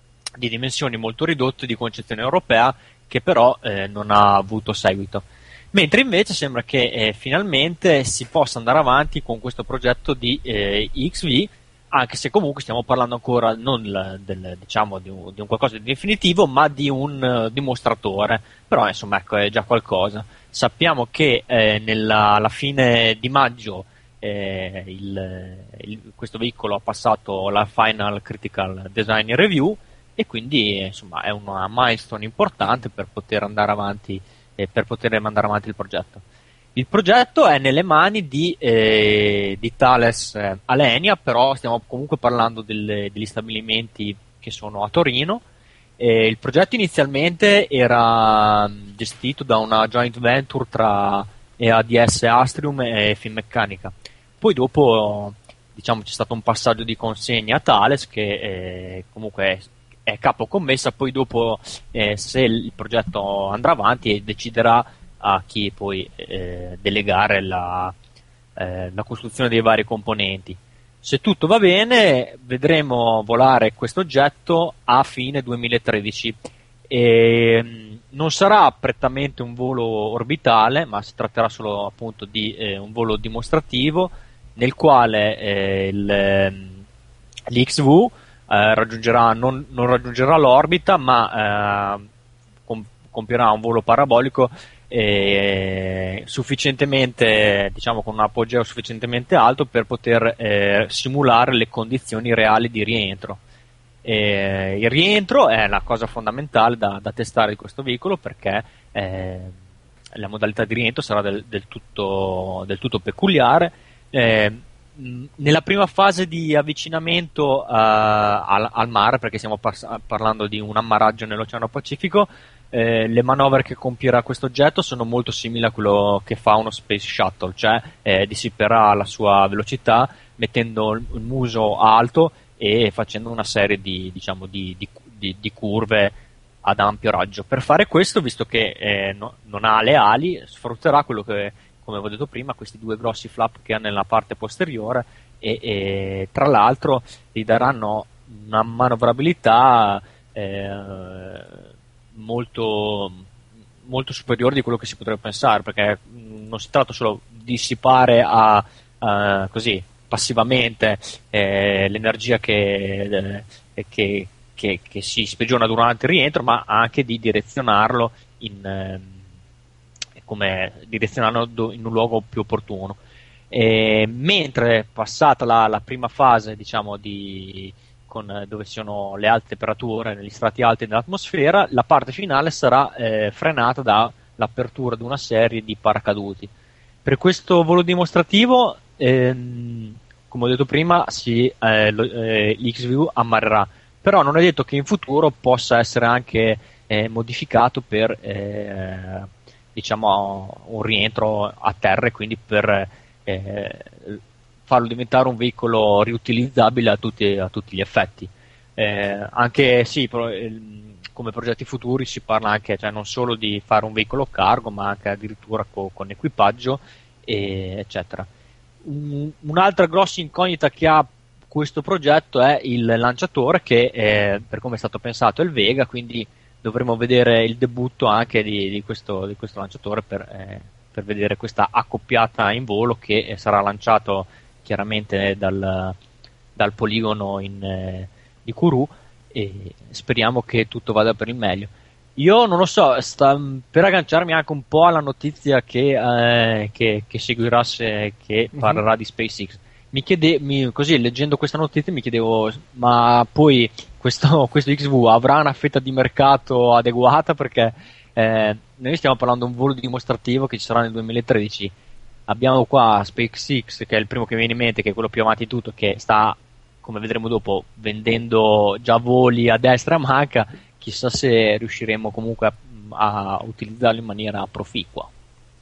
di dimensioni molto ridotte, di concezione europea, che però eh, non ha avuto seguito. Mentre invece sembra che eh, finalmente si possa andare avanti con questo progetto di eh, X V, anche se comunque stiamo parlando ancora non del, diciamo di un, di un qualcosa di definitivo, ma di un uh, dimostratore. Però insomma, ecco, è già qualcosa. Sappiamo che eh, nella alla fine di maggio eh, il, il, questo veicolo ha passato la Final Critical Design Review, e quindi insomma è una milestone importante per poter andare avanti eh, per poter mandare avanti il progetto. Il progetto è nelle mani di, eh, di Thales eh, Alenia, però stiamo comunque parlando delle, degli stabilimenti che sono a Torino. Eh, il progetto inizialmente era gestito da una joint venture tra E A D S Astrium e Finmeccanica. Poi dopo diciamo c'è stato un passaggio di consegna a Thales che eh, comunque è è capocommessa, poi dopo eh, se il progetto andrà avanti deciderà a chi poi eh, delegare la, eh, la costruzione dei vari componenti. Se tutto va bene vedremo volare questo oggetto a fine duemilatredici e non sarà prettamente un volo orbitale, ma si tratterà solo appunto di eh, un volo dimostrativo nel quale eh, il, l'X V Eh, raggiungerà, non, non raggiungerà l'orbita, ma eh, com- compierà un volo parabolico eh, sufficientemente, diciamo, con un apogeo sufficientemente alto per poter eh, simulare le condizioni reali di rientro. Eh, il rientro è la cosa fondamentale da, da testare di questo veicolo, perché eh, la modalità di rientro sarà del, del, tutto, del tutto peculiare. eh, nella prima fase di avvicinamento uh, al, al mare, perché stiamo par- parlando di un ammaraggio nell'Oceano Pacifico, eh, le manovre che compierà questo oggetto sono molto simili a quello che fa uno Space Shuttle, cioè eh, dissiperà la sua velocità mettendo il, il muso alto e facendo una serie di, diciamo, di, di, di, di curve ad ampio raggio. Per fare questo, visto che eh, no, non ha le ali, sfrutterà quello che, come avevo detto prima, questi due grossi flap che ha nella parte posteriore e, e tra l'altro gli daranno una manovrabilità eh, molto, molto superiore di quello che si potrebbe pensare, perché non si tratta solo di dissipare a, a, così passivamente eh, l'energia che, eh, che, che, che si sprigiona durante il rientro, ma anche di direzionarlo in eh, come direzionarlo in un luogo più opportuno. E mentre passata la, la prima fase, diciamo, di, con, dove ci sono le alte temperature negli strati alti dell'atmosfera, la parte finale sarà eh, frenata dall'apertura di una serie di paracaduti. Per questo volo dimostrativo, ehm, come ho detto prima, si, eh, lo, eh, l'X V U ammarrerà, però non è detto che in futuro possa essere anche eh, modificato per eh, diciamo un rientro a terra e quindi per eh, farlo diventare un veicolo riutilizzabile a tutti, a tutti gli effetti. Eh, anche sì, pro, eh, come progetti futuri si parla anche, cioè non solo di fare un veicolo cargo, ma anche addirittura co, con equipaggio, e, eccetera. Un, un'altra grossa incognita che ha questo progetto è il lanciatore, che eh, per come è stato pensato è il Vega, quindi dovremo vedere il debutto anche di, di, questo, di questo lanciatore per, eh, per vedere questa accoppiata in volo che eh, sarà lanciato chiaramente dal, dal poligono in, eh, di Kourou, e speriamo che tutto vada per il meglio. Io non lo so, sta, per agganciarmi anche un po' alla notizia che, eh, che, che seguirà, se, che parlerà mm-hmm. di SpaceX, mi chiede, mi, così leggendo questa notizia mi chiedevo, ma poi questo, questo X V avrà una fetta di mercato adeguata, perché eh, noi stiamo parlando di un volo dimostrativo che ci sarà nel duemilatredici, abbiamo qua SpaceX che è il primo che mi viene in mente, che è quello più avanti di tutto, che sta, come vedremo dopo, vendendo già voli a destra e a manca. Chissà se riusciremo comunque a, a utilizzarlo in maniera proficua.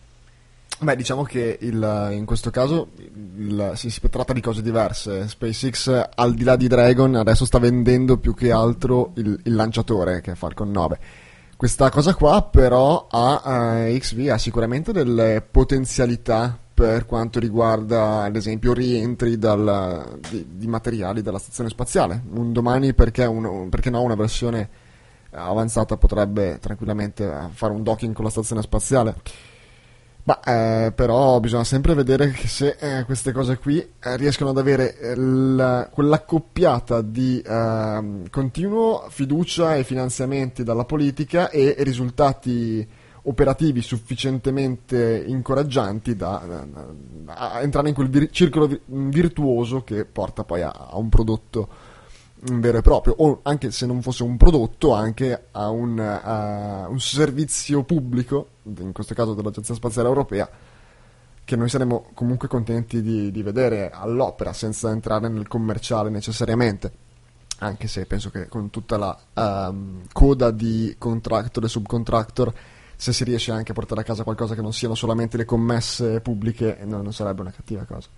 Beh, diciamo che il, in questo caso il, si, si tratta di cose diverse. SpaceX, al di là di Dragon, adesso sta vendendo più che altro il, il lanciatore, che è Falcon nove. Questa cosa qua però ha, eh, X V ha sicuramente delle potenzialità per quanto riguarda, ad esempio, rientri dal, di, di materiali dalla stazione spaziale. Un domani, perché, un, perché no, una versione avanzata potrebbe tranquillamente fare un docking con la stazione spaziale. Ma eh, però bisogna sempre vedere che se eh, queste cose qui eh, riescono ad avere eh, la, quell'accoppiata di eh, continuo fiducia e finanziamenti dalla politica e, e risultati operativi sufficientemente incoraggianti da, da, da entrare in quel vir- circolo vi- virtuoso che porta poi a, a un prodotto vero e proprio, o anche se non fosse un prodotto, anche a un, a un servizio pubblico, in questo caso dell'Agenzia Spaziale Europea, che noi saremo comunque contenti di, di vedere all'opera, senza entrare nel commerciale necessariamente, anche se penso che con tutta la um, coda di contractor e subcontractor, se si riesce anche a portare a casa qualcosa che non siano solamente le commesse pubbliche, non, non sarebbe una cattiva cosa.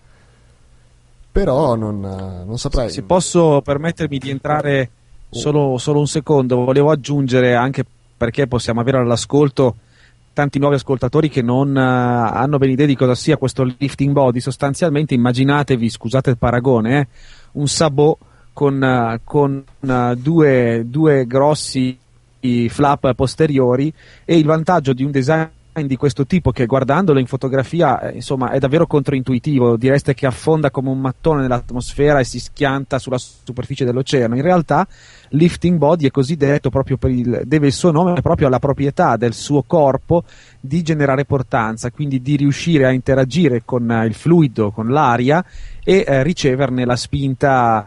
Però non, non saprei.
Se posso permettermi di entrare solo, solo un secondo, volevo aggiungere, anche perché possiamo avere all'ascolto tanti nuovi ascoltatori che non uh, hanno ben idea di cosa sia questo lifting body. Sostanzialmente immaginatevi, scusate il paragone, eh, un sabot con, uh, con uh, due, due grossi flap posteriori, e il vantaggio di un design di questo tipo, che guardandolo in fotografia eh, insomma è davvero controintuitivo, direste che affonda come un mattone nell'atmosfera e si schianta sulla superficie dell'oceano. In realtà lifting body è così detto proprio per il, deve il suo nome proprio alla proprietà del suo corpo di generare portanza, quindi di riuscire a interagire con eh, il fluido, con l'aria, e eh, riceverne la spinta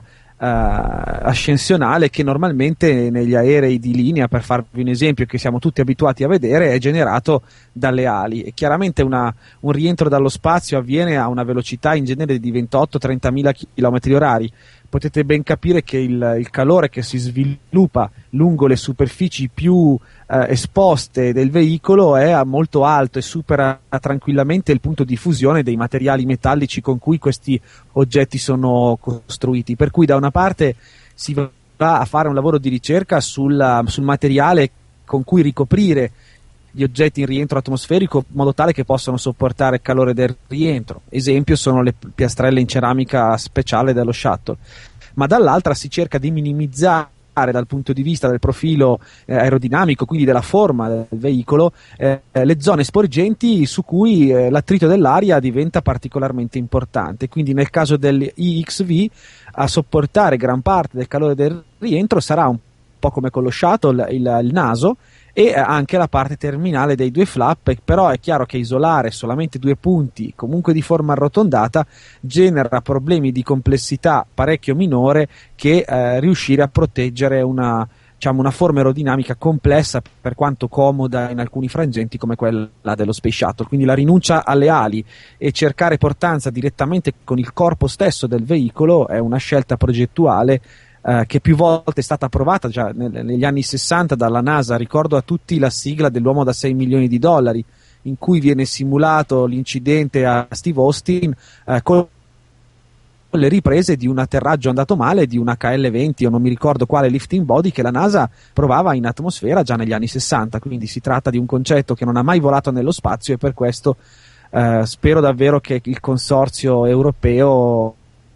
ascensionale che normalmente negli aerei di linea, per farvi un esempio che siamo tutti abituati a vedere, è generato dalle ali, e chiaramente una, un rientro dallo spazio avviene a una velocità in genere di ventotto trentamila chilometri orari. Potete ben capire che il, il calore che si sviluppa lungo le superfici più eh, esposte del veicolo è molto alto e supera tranquillamente il punto di fusione dei materiali metallici con cui questi oggetti sono costruiti. Per cui da una parte si va a fare un lavoro di ricerca sul, sul materiale con cui ricoprire gli oggetti in rientro atmosferico in modo tale che possano sopportare il calore del rientro. Esempio sono le piastrelle in ceramica speciale dello shuttle. Ma dall'altra si cerca di minimizzare dal punto di vista del profilo eh, aerodinamico, quindi della forma del veicolo, eh, le zone sporgenti su cui eh, l'attrito dell'aria diventa particolarmente importante. Quindi nel caso dell'I X V a sopportare gran parte del calore del rientro sarà un po' come con lo shuttle il, il naso e anche la parte terminale dei due flap, però è chiaro che isolare solamente due punti comunque di forma arrotondata genera problemi di complessità parecchio minore che eh, riuscire a proteggere una, diciamo, una forma aerodinamica complessa per quanto comoda in alcuni frangenti come quella dello Space Shuttle. Quindi la rinuncia alle ali e cercare portanza direttamente con il corpo stesso del veicolo è una scelta progettuale Uh, che più volte è stata approvata già nel, negli anni sessanta dalla NASA. Ricordo a tutti la sigla dell'uomo da sei milioni di dollari, in cui viene simulato l'incidente a Steve Austin uh, con le riprese di un atterraggio andato male di una K L venti o non mi ricordo quale lifting body che la NASA provava in atmosfera già negli anni sessanta. Quindi si tratta di un concetto che non ha mai volato nello spazio, e per questo uh, spero davvero che il consorzio europeo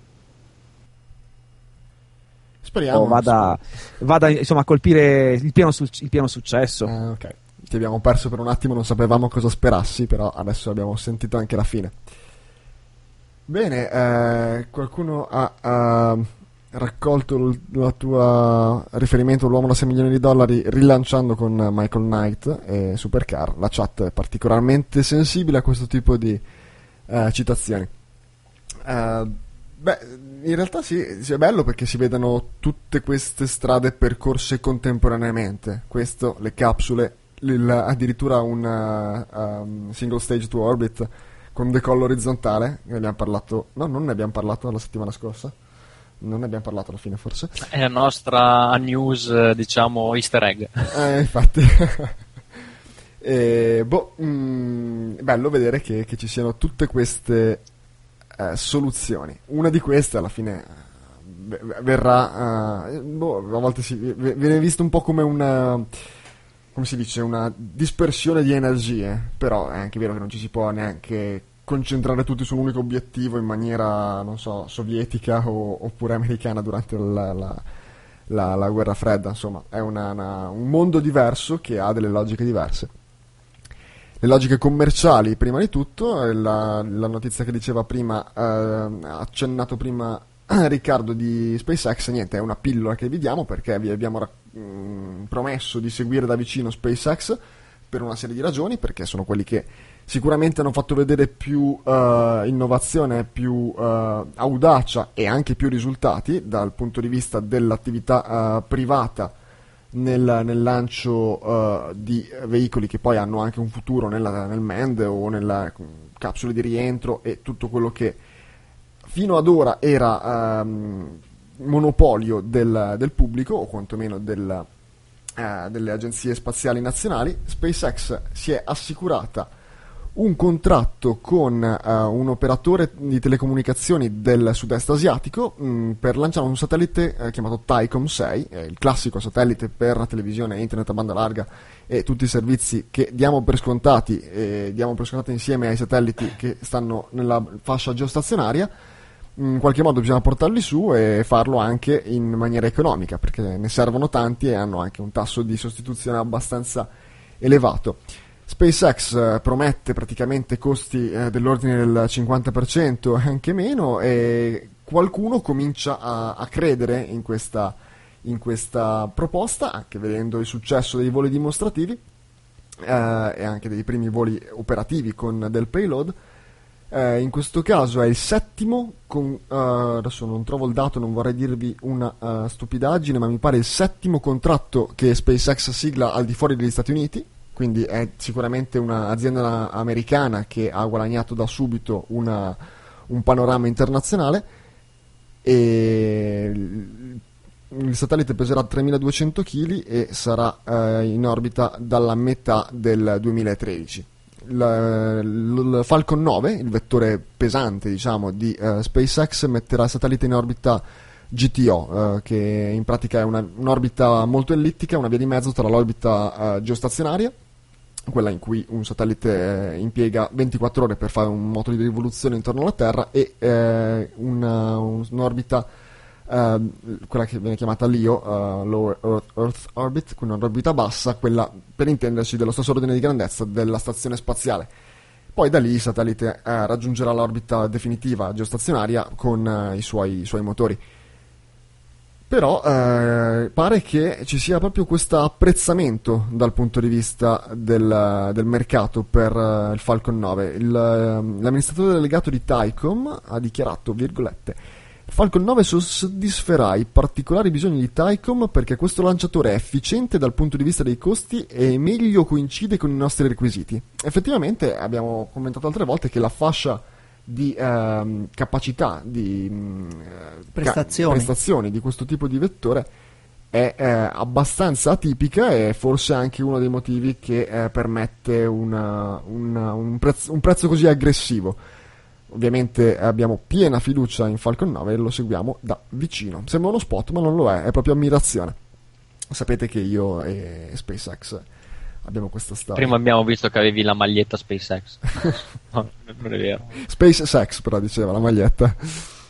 Speriamo,
vada, vada insomma a colpire il pieno, su, il pieno successo.
Ah, ok, ti abbiamo perso per un attimo, non sapevamo cosa sperassi, però adesso abbiamo sentito anche la fine. Bene, eh, qualcuno ha, ha raccolto il la tua riferimento all'uomo da sei milioni di dollari rilanciando con Michael Knight e Supercar. La chat è particolarmente sensibile a questo tipo di eh, citazioni. Eh, beh, in realtà sì, sì, è bello perché si vedono tutte queste strade percorse contemporaneamente. Questo, le capsule, il, addirittura un uh, um, single stage to orbit con decollo orizzontale. Ne abbiamo parlato, no, non ne abbiamo parlato la settimana scorsa. Non ne abbiamo parlato alla fine, forse.
È la nostra news, diciamo, easter egg.
Eh, infatti. e, boh, mh, bello vedere che, che ci siano tutte queste Uh, soluzioni. Una di queste alla fine uh, verrà uh, boh, a volte si, v- viene visto un po' come una, come si dice, una dispersione di energie, però è anche vero che non ci si può neanche concentrare tutti su un unico obiettivo in maniera, non so, sovietica o, oppure americana durante la, la, la, la guerra fredda. Insomma, è una, una, un mondo diverso che ha delle logiche diverse. Le logiche commerciali prima di tutto, la, la notizia che diceva prima, eh, accennato prima Riccardo di SpaceX, niente, è una pillola che vi diamo perché vi abbiamo ra- mh, promesso di seguire da vicino SpaceX per una serie di ragioni, perché sono quelli che sicuramente hanno fatto vedere più uh, innovazione, più uh, audacia e anche più risultati dal punto di vista dell'attività uh, privata Nel, nel lancio uh, di veicoli che poi hanno anche un futuro nella, nel manned o nella capsule di rientro e tutto quello che fino ad ora era um, monopolio del, del pubblico o quantomeno del, uh, delle agenzie spaziali nazionali. SpaceX si è assicurata un contratto con uh, un operatore di telecomunicazioni del sud-est asiatico mh, per lanciare un satellite uh, chiamato Thaicom sei, eh, il classico satellite per la televisione, internet a banda larga e tutti i servizi che diamo per scontati e diamo per scontati insieme ai satelliti che stanno nella fascia geostazionaria. In qualche modo bisogna portarli su e farlo anche in maniera economica, perché ne servono tanti e hanno anche un tasso di sostituzione abbastanza elevato. SpaceX eh, promette praticamente costi eh, dell'ordine del cinquanta per cento e anche meno, e qualcuno comincia a, a credere in questa, in questa proposta, anche vedendo il successo dei voli dimostrativi eh, e anche dei primi voli operativi con del payload. Eh, in questo caso è il settimo, con, uh, adesso non trovo il dato, non vorrei dirvi una uh, stupidaggine, ma mi pare il settimo contratto che SpaceX sigla al di fuori degli Stati Uniti, quindi è sicuramente un'azienda americana che ha guadagnato da subito una, un panorama internazionale, e il satellite peserà tremiladuecento chili e sarà uh, in orbita dalla metà del duemilatredici. Il Falcon nove, il vettore pesante, diciamo, di uh, SpaceX, metterà il satellite in orbita G T O, uh, che in pratica è una, un'orbita molto ellittica, una via di mezzo tra l'orbita uh, geostazionaria, quella in cui un satellite eh, impiega ventiquattro ore per fare un moto di rivoluzione intorno alla Terra, e eh, una, un'orbita, uh, quella che viene chiamata L E O, uh, Low Earth, Earth Orbit, quindi un'orbita bassa, quella, per intenderci, dello stesso ordine di grandezza della stazione spaziale. Poi da lì il satellite uh, raggiungerà l'orbita definitiva geostazionaria con uh, i, suoi, i suoi motori. Però eh, pare che ci sia proprio questo apprezzamento dal punto di vista del, del mercato per uh, il Falcon nove. Il, uh, l'amministratore delegato di Thaicom ha dichiarato, virgolette, il Falcon nove soddisferà i particolari bisogni di Thaicom perché questo lanciatore è efficiente dal punto di vista dei costi e meglio coincide con i nostri requisiti. Effettivamente abbiamo commentato altre volte che la fascia di ehm, capacità di mh,
prestazioni.
Ca- prestazioni di questo tipo di vettore è eh, abbastanza atipica, e forse anche uno dei motivi che eh, permette una, una, un, prezzo, un prezzo così aggressivo. Ovviamente abbiamo piena fiducia in Falcon nove e lo seguiamo da vicino. Sembra uno spot, ma non lo è, è proprio ammirazione. Sapete che io e SpaceX abbiamo questa storia.
Prima abbiamo visto che avevi la maglietta SpaceX. No, non è vero.
SpaceX però diceva la maglietta.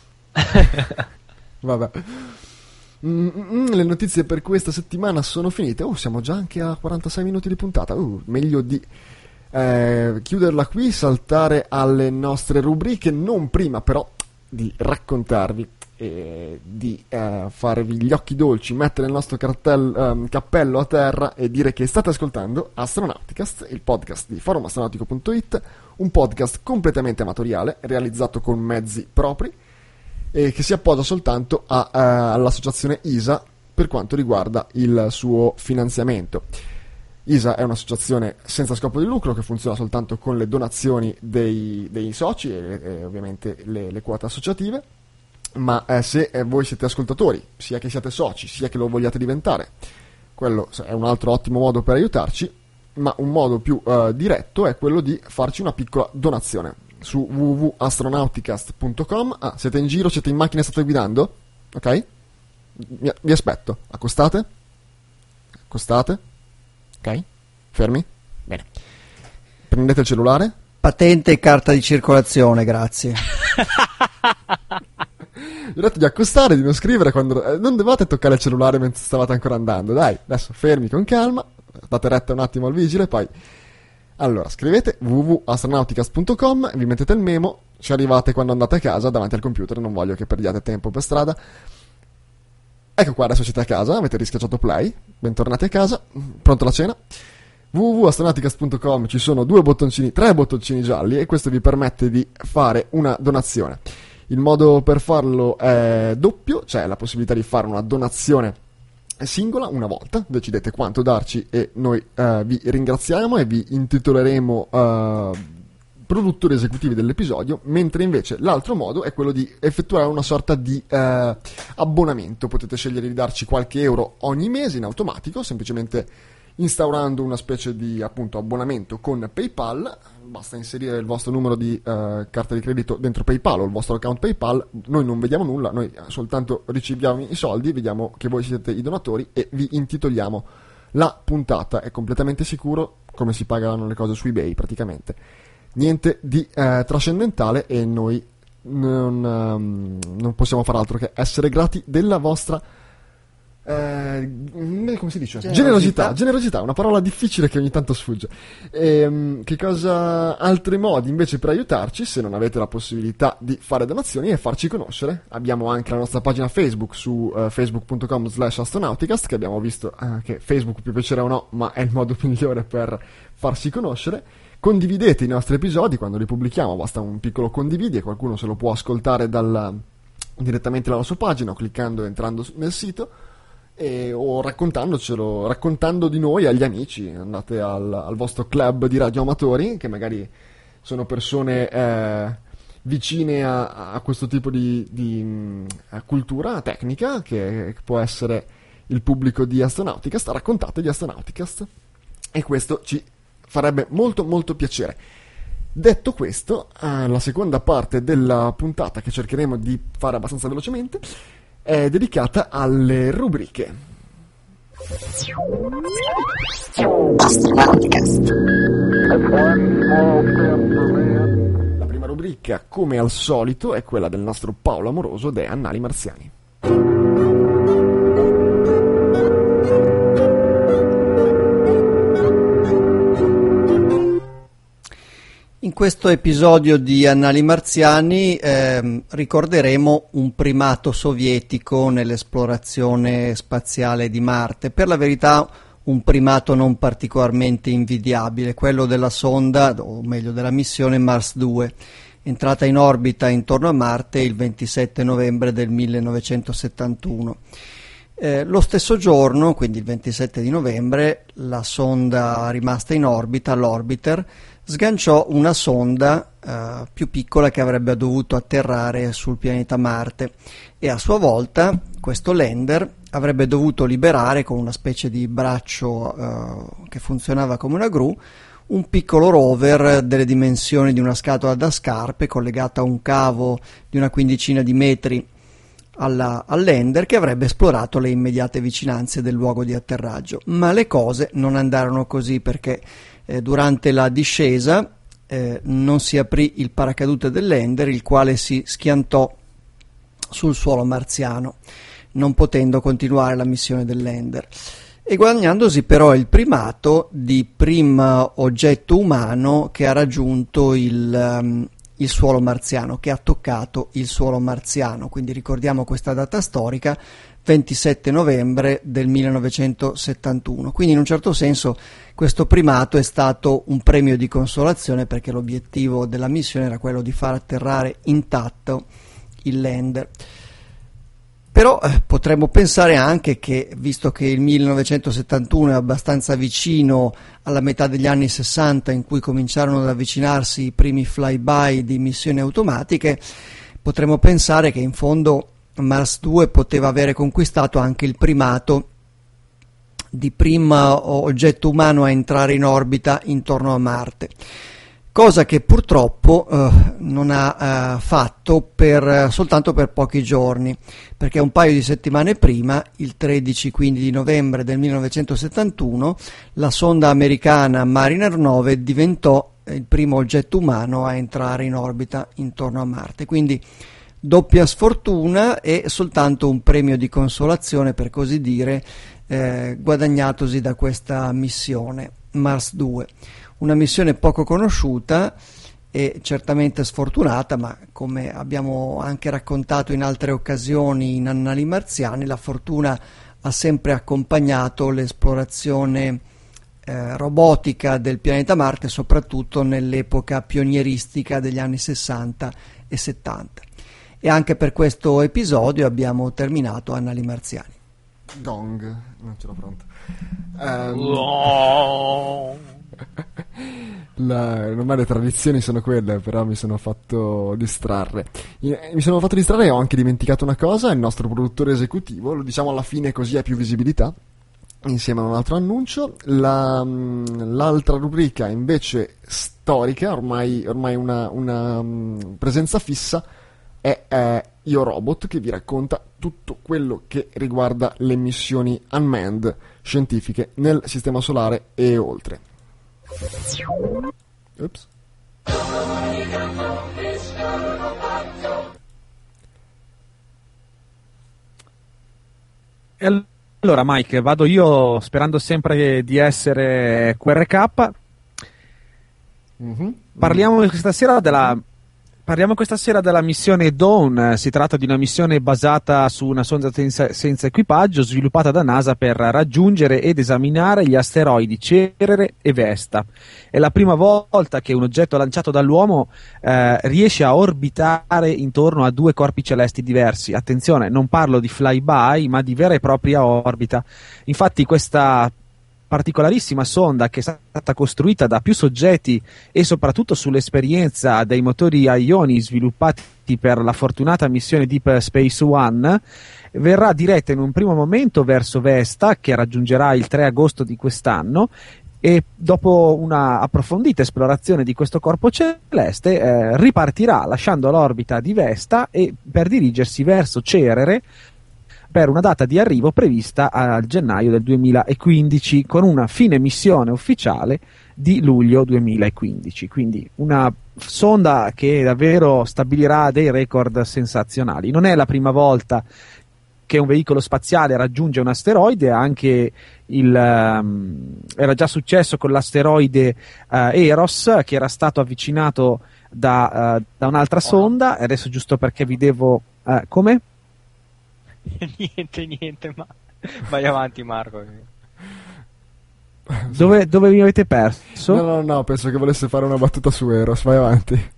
Vabbè. Mm-mm, le notizie per questa settimana sono finite. Oh, siamo già anche a quarantasei minuti di puntata. Uh, meglio di eh, chiuderla qui, saltare alle nostre rubriche, non prima però di raccontarvi e di eh, farvi gli occhi dolci, mettere il nostro cartel, um, cappello a terra e dire che state ascoltando Astronauticast, il podcast di forum astronautico punto it, un podcast completamente amatoriale realizzato con mezzi propri e che si appoggia soltanto a, uh, all'associazione I S A per quanto riguarda il suo finanziamento. I S A è un'associazione senza scopo di lucro che funziona soltanto con le donazioni dei, dei soci e, e ovviamente le, le quote associative. Ma eh, se eh, voi siete ascoltatori, sia che siate soci, sia che lo vogliate diventare, quello è un altro ottimo modo per aiutarci, ma un modo più eh, diretto è quello di farci una piccola donazione su w w w punto astronauticast punto com. Ah, siete in giro, siete in macchina, state guidando? Ok? Vi, vi aspetto. Accostate? Accostate? Ok? Fermi? Bene. Prendete il cellulare?
Patente e carta di circolazione, grazie.
Vi ho detto di accostare, di non scrivere quando... Eh, non dovete toccare il cellulare mentre stavate ancora andando. Dai, adesso fermi con calma, date retta un attimo al vigile, poi... Allora, scrivete w w w punto astronauticast punto com, vi mettete il memo, ci arrivate quando andate a casa davanti al computer, non voglio che perdiate tempo per strada. Ecco qua, adesso siete a casa, avete rischiacciato play, bentornati a casa, pronto la cena. w w w punto astronauticast punto com, ci sono due bottoncini, tre bottoncini gialli, e questo vi permette di fare una donazione. Il modo per farlo è doppio, c'è la possibilità di fare una donazione singola una volta, decidete quanto darci e noi eh, vi ringraziamo e vi intitoleremo eh, produttori esecutivi dell'episodio, mentre invece l'altro modo è quello di effettuare una sorta di eh, abbonamento. Potete scegliere di darci qualche euro ogni mese in automatico, semplicemente instaurando una specie di appunto abbonamento con PayPal. Basta inserire il vostro numero di uh, carta di credito dentro PayPal o il vostro account PayPal. Noi non vediamo nulla, noi soltanto riceviamo i soldi, vediamo che voi siete i donatori e vi intitoliamo la puntata. È completamente sicuro, come si pagano le cose su eBay praticamente. Niente di uh, trascendentale, e noi non, um, non possiamo far altro che essere grati della vostra Eh, come si dice?
Generosità.
Generosità, generosità, una parola difficile che ogni tanto sfugge. E, che cosa, altri modi invece per aiutarci, se non avete la possibilità di fare donazioni, è farci conoscere. Abbiamo anche la nostra pagina Facebook su uh, facebook punto com slash astronauticast, che abbiamo visto uh, che Facebook, più piacere o no, ma è il modo migliore per farsi conoscere. Condividete i nostri episodi quando li pubblichiamo, basta un piccolo condividi e qualcuno se lo può ascoltare dal, direttamente dalla sua pagina o cliccando e entrando nel sito, e, o raccontandocelo, raccontando di noi agli amici. Andate al, al vostro club di radioamatori, che magari sono persone eh, vicine a, a questo tipo di, di mh, cultura tecnica, che, che può essere il pubblico di Astronauticast. Raccontate di Astronauticast e questo ci farebbe molto molto piacere. Detto questo, eh, la seconda parte della puntata, che cercheremo di fare abbastanza velocemente, è dedicata alle rubriche. La prima rubrica, come al solito, è quella del nostro Paolo Amoroso ed è Annali Marziani.
In questo episodio di Annali Marziani ehm, ricorderemo un primato sovietico nell'esplorazione spaziale di Marte. Per la verità un primato non particolarmente invidiabile, quello della sonda, o meglio della missione Mars due, entrata in orbita intorno a Marte il ventisette novembre del millenovecentosettantuno. Eh, lo stesso giorno, quindi il ventisette di novembre, la sonda rimasta in orbita, l'Orbiter, sganciò una sonda eh, più piccola che avrebbe dovuto atterrare sul pianeta Marte, e a sua volta questo lander avrebbe dovuto liberare con una specie di braccio eh, che funzionava come una gru un piccolo rover delle dimensioni di una scatola da scarpe, collegata a un cavo di una quindicina di metri alla, al lander, che avrebbe esplorato le immediate vicinanze del luogo di atterraggio. Ma le cose non andarono così, perché eh, durante la discesa eh, non si aprì il paracadute del lander, il quale si schiantò sul suolo marziano, non potendo continuare la missione del lander, e guadagnandosi però il primato di primo oggetto umano che ha raggiunto il, um, il suolo marziano, che ha toccato il suolo marziano. Quindi ricordiamo questa data storica, ventisette novembre del millenovecentosettantuno. Quindi in un certo senso questo primato è stato un premio di consolazione, perché l'obiettivo della missione era quello di far atterrare intatto il lander. Però eh, potremmo pensare anche che, visto che il millenovecentosettantuno è abbastanza vicino alla metà degli anni sessanta, in cui cominciarono ad avvicinarsi i primi flyby di missioni automatiche, potremmo pensare che in fondo Mars due poteva avere conquistato anche il primato di primo oggetto umano a entrare in orbita intorno a Marte, cosa che purtroppo eh, non ha eh, fatto per, soltanto per pochi giorni, perché un paio di settimane prima, il tredici quindi di novembre del millenovecentosettantuno, la sonda americana Mariner nove diventò il primo oggetto umano a entrare in orbita intorno a Marte. Quindi doppia sfortuna e soltanto un premio di consolazione, per così dire, eh, guadagnatosi da questa missione Mars due. Una missione poco conosciuta e certamente sfortunata, ma come abbiamo anche raccontato in altre occasioni in Annali Marziani, la fortuna ha sempre accompagnato l'esplorazione eh, robotica del pianeta Marte, soprattutto nell'epoca pionieristica degli anni sessanta e settanta. E anche per questo episodio abbiamo terminato Annali Marziani.
Gong, non ce l'ho pronto. Um...
Oh.
La, ormai le tradizioni sono quelle, però mi sono fatto distrarre. Mi sono fatto distrarre e ho anche dimenticato una cosa: il nostro produttore esecutivo, lo diciamo alla fine così ha più visibilità, insieme a un altro annuncio. La, l'altra rubrica invece storica, ormai, ormai una, una presenza fissa, è, è Io Robot, che vi racconta tutto quello che riguarda le missioni unmanned scientifiche nel sistema solare e oltre. Ups.
E allora, Mike, vado io sperando sempre di essere Q R K. Mm-hmm. Parliamo stasera della Parliamo questa sera della missione Dawn. Si tratta di una missione basata su una sonda senza, senza equipaggio sviluppata da NASA per raggiungere ed esaminare gli asteroidi Cerere e Vesta. È la prima volta che un oggetto lanciato dall'uomo eh, riesce a orbitare intorno a due corpi celesti diversi. Attenzione, non parlo di flyby, ma di vera e propria orbita. Infatti questa particolarissima sonda, che è stata costruita da più soggetti e soprattutto sull'esperienza dei motori a ioni sviluppati per la fortunata missione Deep Space One, verrà diretta in un primo momento verso Vesta, che raggiungerà il tre agosto di quest'anno, e dopo una approfondita esplorazione di questo corpo celeste eh, ripartirà lasciando l'orbita di Vesta e per dirigersi verso Cerere, per una data di arrivo prevista a gennaio del duemilaquindici, con una fine missione ufficiale di luglio duemilaquindici. Quindi una sonda che davvero stabilirà dei record sensazionali. Non è la prima volta che un veicolo spaziale raggiunge un asteroide, anche il, um, era già successo con l'asteroide uh, Eros, che era stato avvicinato da, uh, da un'altra sonda. Adesso, giusto perché vi devo... Uh, come?
niente, niente, ma vai avanti, Marco.
Dove, dove mi avete perso?
No, no, no, penso che volesse fare una battuta su Eros. Vai avanti.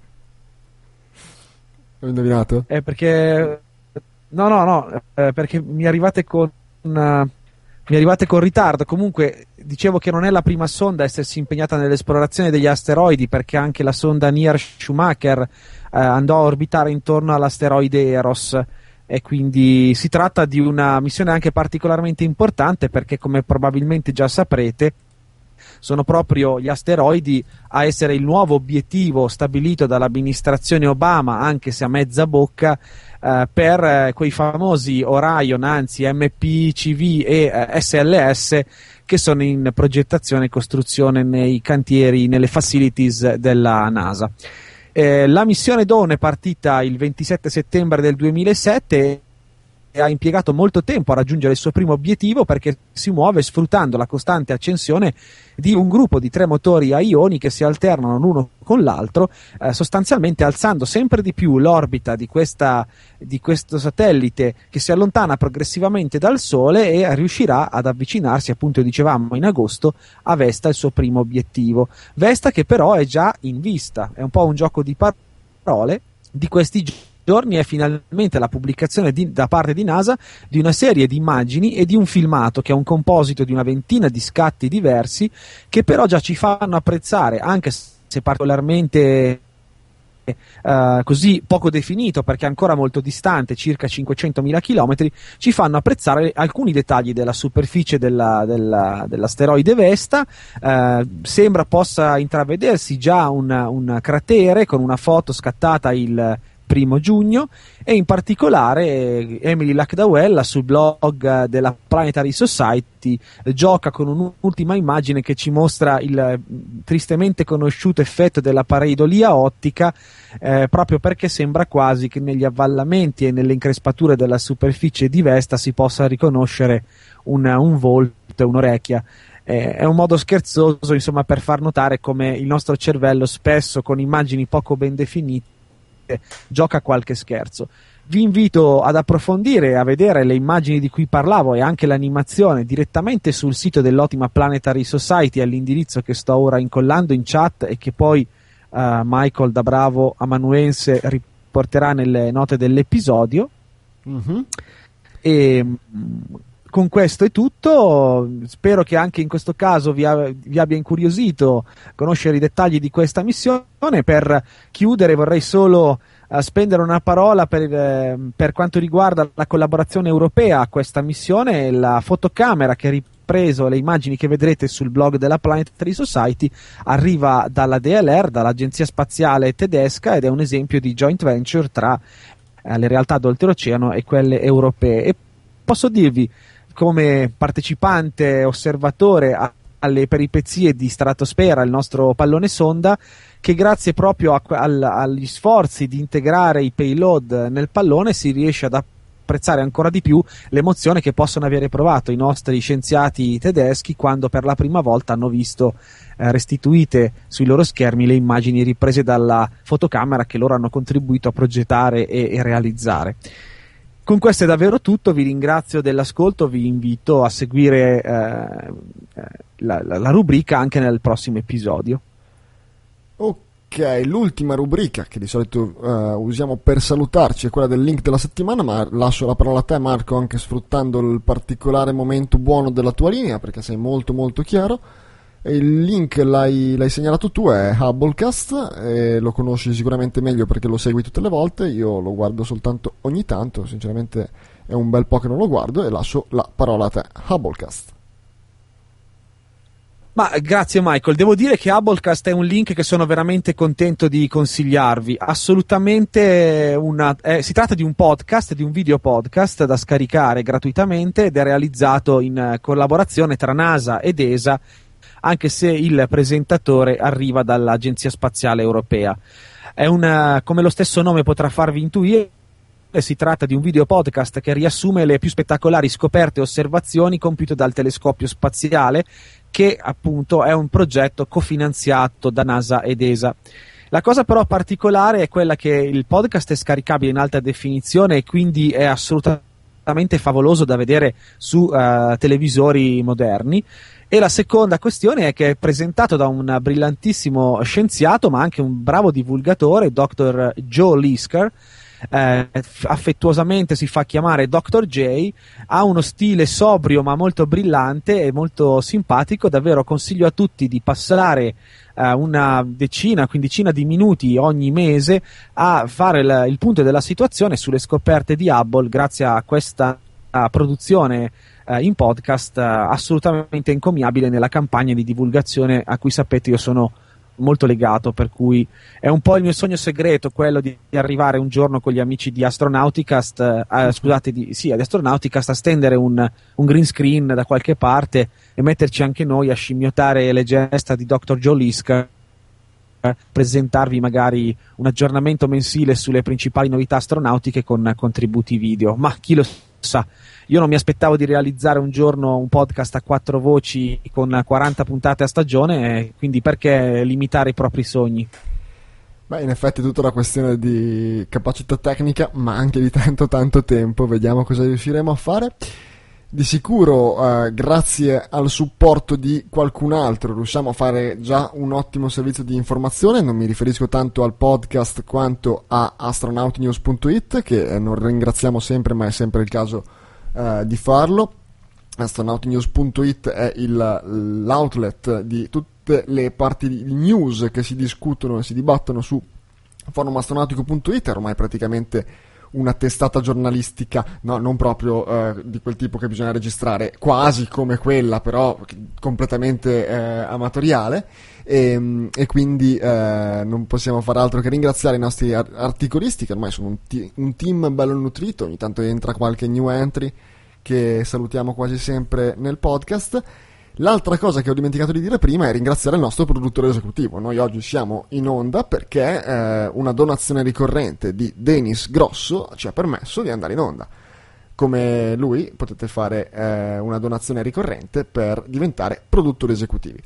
Ho indovinato?
Eh, perché... No, no, no, eh, perché mi arrivate con... Una... Mi arrivate con ritardo. Comunque, dicevo che non è la prima sonda a essersi impegnata nell'esplorazione degli asteroidi, perché anche la sonda Near Schumacher eh, andò a orbitare intorno all'asteroide Eros. E quindi si tratta di una missione anche particolarmente importante, perché, come probabilmente già saprete, sono proprio gli asteroidi a essere il nuovo obiettivo stabilito dall'amministrazione Obama, anche se a mezza bocca, eh, per eh, quei famosi Orion, anzi M P C V e eh, S L S, che sono in progettazione e costruzione nei cantieri, nelle facilities della NASA. Eh, la missione Dawn è partita il ventisette settembre del duemilasette e ha impiegato molto tempo a raggiungere il suo primo obiettivo, perché si muove sfruttando la costante accensione di un gruppo di tre motori a ioni che si alternano l'uno con l'altro, eh, sostanzialmente alzando sempre di più l'orbita di, questa, di questo satellite, che si allontana progressivamente dal Sole e riuscirà ad avvicinarsi, appunto dicevamo in agosto, a Vesta, il suo primo obiettivo. Vesta che però è già in vista, è un po' un gioco di parole di questi giorni. Giorni è finalmente la pubblicazione di, da parte di NASA di una serie di immagini e di un filmato, che è un composito di una ventina di scatti diversi, che però già ci fanno apprezzare, anche se particolarmente Uh, così poco definito, perché è ancora molto distante, circa cinquecentomila chilometri, ci fanno apprezzare alcuni dettagli della superficie della, della, dell'asteroide Vesta. Uh, sembra possa intravedersi già un, un cratere, con una foto scattata il primo giugno, e in particolare Emily Lacdowell sul blog della Planetary Society gioca con un'ultima immagine che ci mostra il tristemente conosciuto effetto della pareidolia ottica, eh, proprio perché sembra quasi che negli avvallamenti e nelle increspature della superficie di Vesta si possa riconoscere un, un volto e un'orecchia. Eh, è un modo scherzoso, insomma, per far notare come il nostro cervello spesso, con immagini poco ben definite, gioca qualche scherzo. Vi invito ad approfondire, a vedere le immagini di cui parlavo e anche l'animazione direttamente sul sito dell'ottima Planetary Society, all'indirizzo che sto ora incollando in chat e che poi uh, Michael da bravo amanuense riporterà nelle note dell'episodio. Mm-hmm. E con questo è tutto. Spero che anche in questo caso vi, a, vi abbia incuriosito conoscere i dettagli di questa missione. Per chiudere vorrei solo uh, spendere una parola per, eh, per quanto riguarda la collaborazione europea a questa missione. La fotocamera che ha ripreso le immagini che vedrete sul blog della Planetary Society arriva dalla D L R, dall'agenzia spaziale tedesca, ed è un esempio di joint venture tra eh, le realtà d'oltreoceano e quelle europee. E posso dirvi, come partecipante osservatore a, alle peripezie di Stratosfera, il nostro pallone sonda, che grazie proprio a, al, agli sforzi di integrare i payload nel pallone si riesce ad apprezzare ancora di più l'emozione che possono avere provato i nostri scienziati tedeschi quando per la prima volta hanno visto eh, restituite sui loro schermi le immagini riprese dalla fotocamera che loro hanno contribuito a progettare e, e realizzare. Con questo è davvero tutto, vi ringrazio dell'ascolto, vi invito a seguire eh, la, la, la rubrica anche nel prossimo episodio.
Ok, l'ultima rubrica che di solito uh, usiamo per salutarci è quella del link della settimana, ma lascio la parola a te Marco, anche sfruttando il particolare momento buono della tua linea, perché sei molto molto chiaro. Il link l'hai, l'hai segnalato tu, è Hubblecast, e lo conosci sicuramente meglio perché lo segui tutte le volte. Io lo guardo soltanto ogni tanto, sinceramente è un bel po' che non lo guardo, e lascio la parola a te. Hubblecast.
Ma grazie Michael, devo dire che Hubblecast è un link che sono veramente contento di consigliarvi, assolutamente una, eh, si tratta di un podcast, di un video podcast da scaricare gratuitamente ed è realizzato in collaborazione tra NASA ed E S A, anche se il presentatore arriva dall'Agenzia Spaziale Europea. È una, come lo stesso nome potrà farvi intuire, si tratta di un video podcast che riassume le più spettacolari scoperte e osservazioni compiute dal telescopio spaziale, che appunto è un progetto cofinanziato da NASA ed E S A. La cosa però particolare è quella che il podcast è scaricabile in alta definizione e quindi è assolutamente favoloso da vedere su uh, televisori moderni. E la seconda questione è che è presentato da un brillantissimo scienziato ma anche un bravo divulgatore, dottor Joe Lisker. Eh, affettuosamente si fa chiamare doctor J, ha uno stile sobrio ma molto brillante e molto simpatico. Davvero consiglio a tutti di passare eh, una decina, quindicina di minuti ogni mese a fare il, il punto della situazione sulle scoperte di Hubble grazie a questa a produzione eh, in podcast eh, assolutamente encomiabile nella campagna di divulgazione a cui sapete io sono molto legato, per cui è un po' il mio sogno segreto quello di, di arrivare un giorno con gli amici di Astronauticast eh, scusate di, sì, di Astronauticast a stendere un, un green screen da qualche parte e metterci anche noi a scimmiottare le gesta di doctor Joe Lisker, eh, presentarvi magari un aggiornamento mensile sulle principali novità astronautiche con contributi video, ma chi lo sa. Io non mi aspettavo di realizzare un giorno un podcast a quattro voci con quaranta puntate a stagione, quindi perché limitare i propri sogni?
Beh, in effetti è tutta una questione di capacità tecnica, ma anche di tanto tanto tempo. Vediamo cosa riusciremo a fare. Di sicuro, eh, grazie al supporto di qualcun altro, riusciamo a fare già un ottimo servizio di informazione. Non mi riferisco tanto al podcast quanto a astronautinews punto it, che eh, non ringraziamo sempre, ma è sempre il caso Uh, di farlo. astronautinews punto it è il, l'outlet di tutte le parti di news che si discutono e si dibattono su forum astronautico punto it. È ormai praticamente una testata giornalistica, no, non proprio uh, di quel tipo che bisogna registrare, quasi come quella, però completamente uh, amatoriale, e, e quindi uh, non possiamo fare altro che ringraziare i nostri articolisti, che ormai sono un, t- un team bello nutrito. Ogni tanto entra qualche new entry che salutiamo quasi sempre nel podcast. L'altra cosa che ho dimenticato di dire prima è ringraziare il nostro produttore esecutivo. Noi oggi siamo in onda perché eh, una donazione ricorrente di Denis Grosso ci ha permesso di andare in onda. Come lui potete fare eh, una donazione ricorrente per diventare produttori esecutivi.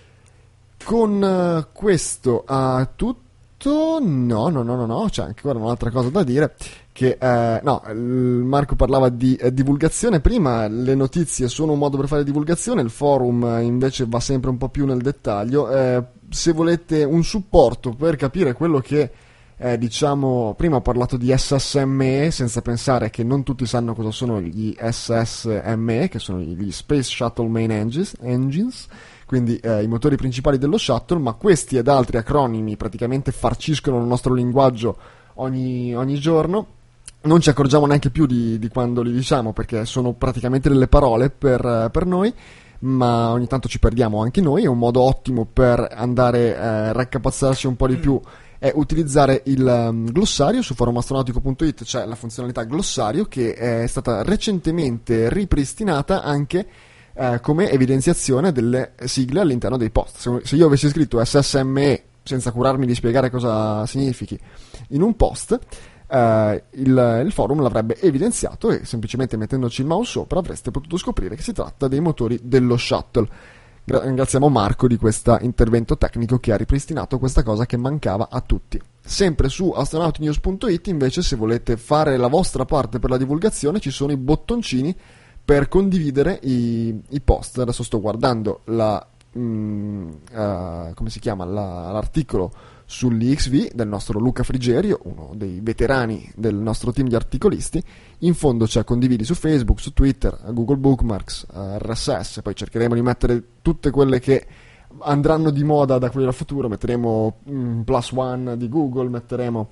Con uh, questo a tutto, no, no, no, no, no, c'è anche ancora un'altra cosa da dire. Che eh, no, Marco parlava di eh, divulgazione prima. Le notizie sono un modo per fare divulgazione, il forum eh, invece va sempre un po' più nel dettaglio. Eh, se volete un supporto per capire quello che eh, diciamo, prima ho parlato di S S M E senza pensare che non tutti sanno cosa sono gli S S M E, che sono gli Space Shuttle Main Engines, engines quindi eh, i motori principali dello shuttle, ma questi ed altri acronimi praticamente farciscono il nostro linguaggio ogni, ogni giorno. Non ci accorgiamo neanche più di, di quando li diciamo, perché sono praticamente delle parole per, per noi, ma ogni tanto ci perdiamo anche noi. È un modo ottimo per andare a eh, raccapezzarsi un po' di più è utilizzare il um, glossario. Su forum astronautico punto it c'è la funzionalità glossario, che è stata recentemente ripristinata anche eh, come evidenziazione delle sigle all'interno dei post. Se, se io avessi scritto S S M E senza curarmi di spiegare cosa significhi in un post, Uh, il, il forum l'avrebbe evidenziato e semplicemente mettendoci il mouse sopra avreste potuto scoprire che si tratta dei motori dello shuttle. Gra- ringraziamo Marco di questo intervento tecnico che ha ripristinato questa cosa che mancava a tutti. Sempre su astronautinews punto it invece, se volete fare la vostra parte per la divulgazione, ci sono i bottoncini per condividere i, i post. Adesso sto guardando la mm, uh, come si chiama la, l'articolo sull'I X V del nostro Luca Frigerio, uno dei veterani del nostro team di articolisti. In fondo c'è condividi su Facebook, su Twitter, Google Bookmarks, R S S, poi cercheremo di mettere tutte quelle che andranno di moda da qui al futuro, metteremo mm, Plus One di Google, metteremo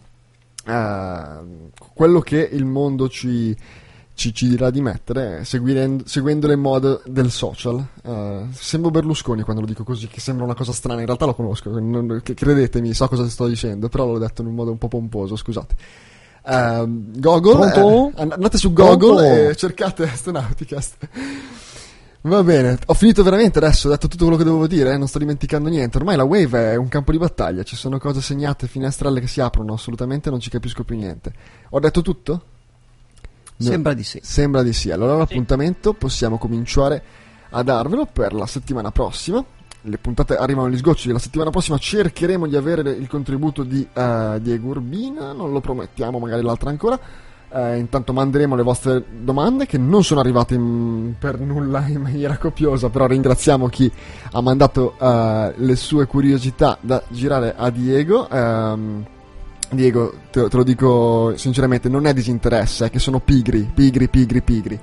uh, quello che il mondo ci Ci, ci dirà di mettere, seguendo, seguendo le mode del social. Uh, sembro Berlusconi quando lo dico così, che sembra una cosa strana, in realtà lo conosco, non, che, credetemi, so cosa sto dicendo, però l'ho detto in un modo un po' pomposo, scusate. Uh, Google, eh, andate su Google Pronto? E cercate Astronauticast. Va bene, ho finito veramente adesso, ho detto tutto quello che dovevo dire, eh? Non sto dimenticando niente. Ormai la Wave è un campo di battaglia, ci sono cose segnate, finestrelle che si aprono, assolutamente non ci capisco più niente. Ho detto tutto?
Sembra di sì.
Sembra di sì. Allora l'appuntamento possiamo cominciare a darvelo per la settimana prossima. Le puntate arrivano agli sgocci. La settimana prossima cercheremo di avere il contributo di uh, Diego Urbina. Non lo promettiamo, magari l'altra ancora. Uh, intanto manderemo le vostre domande che non sono arrivate in, per nulla in maniera copiosa. Però ringraziamo chi ha mandato uh, le sue curiosità da girare a Diego. Um, Diego, te, te lo dico sinceramente, non è disinteresse, è che sono pigri, pigri, pigri, pigri.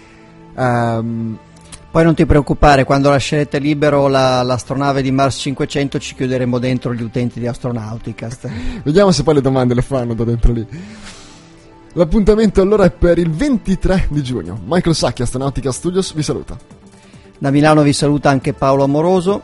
Um,
Poi non ti preoccupare, quando lascerete libero la, l'astronave di Mars cinquecento ci chiuderemo dentro gli utenti di Astronauticast.
Vediamo se poi le domande le fanno da dentro lì. L'appuntamento allora è per il ventitré di giugno. Michael Sacchi, Astronautica Studios, vi saluta.
Da Milano vi saluta anche Paolo Amoroso.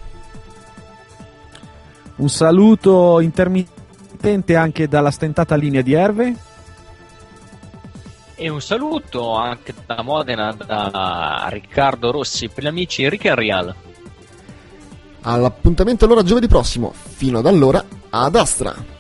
Un saluto intermittente anche dalla stentata linea di Erve
e un saluto anche da Modena da Riccardo Rossi per gli amici Enrique e Real.
All'appuntamento allora giovedì prossimo, fino ad allora ad Astra.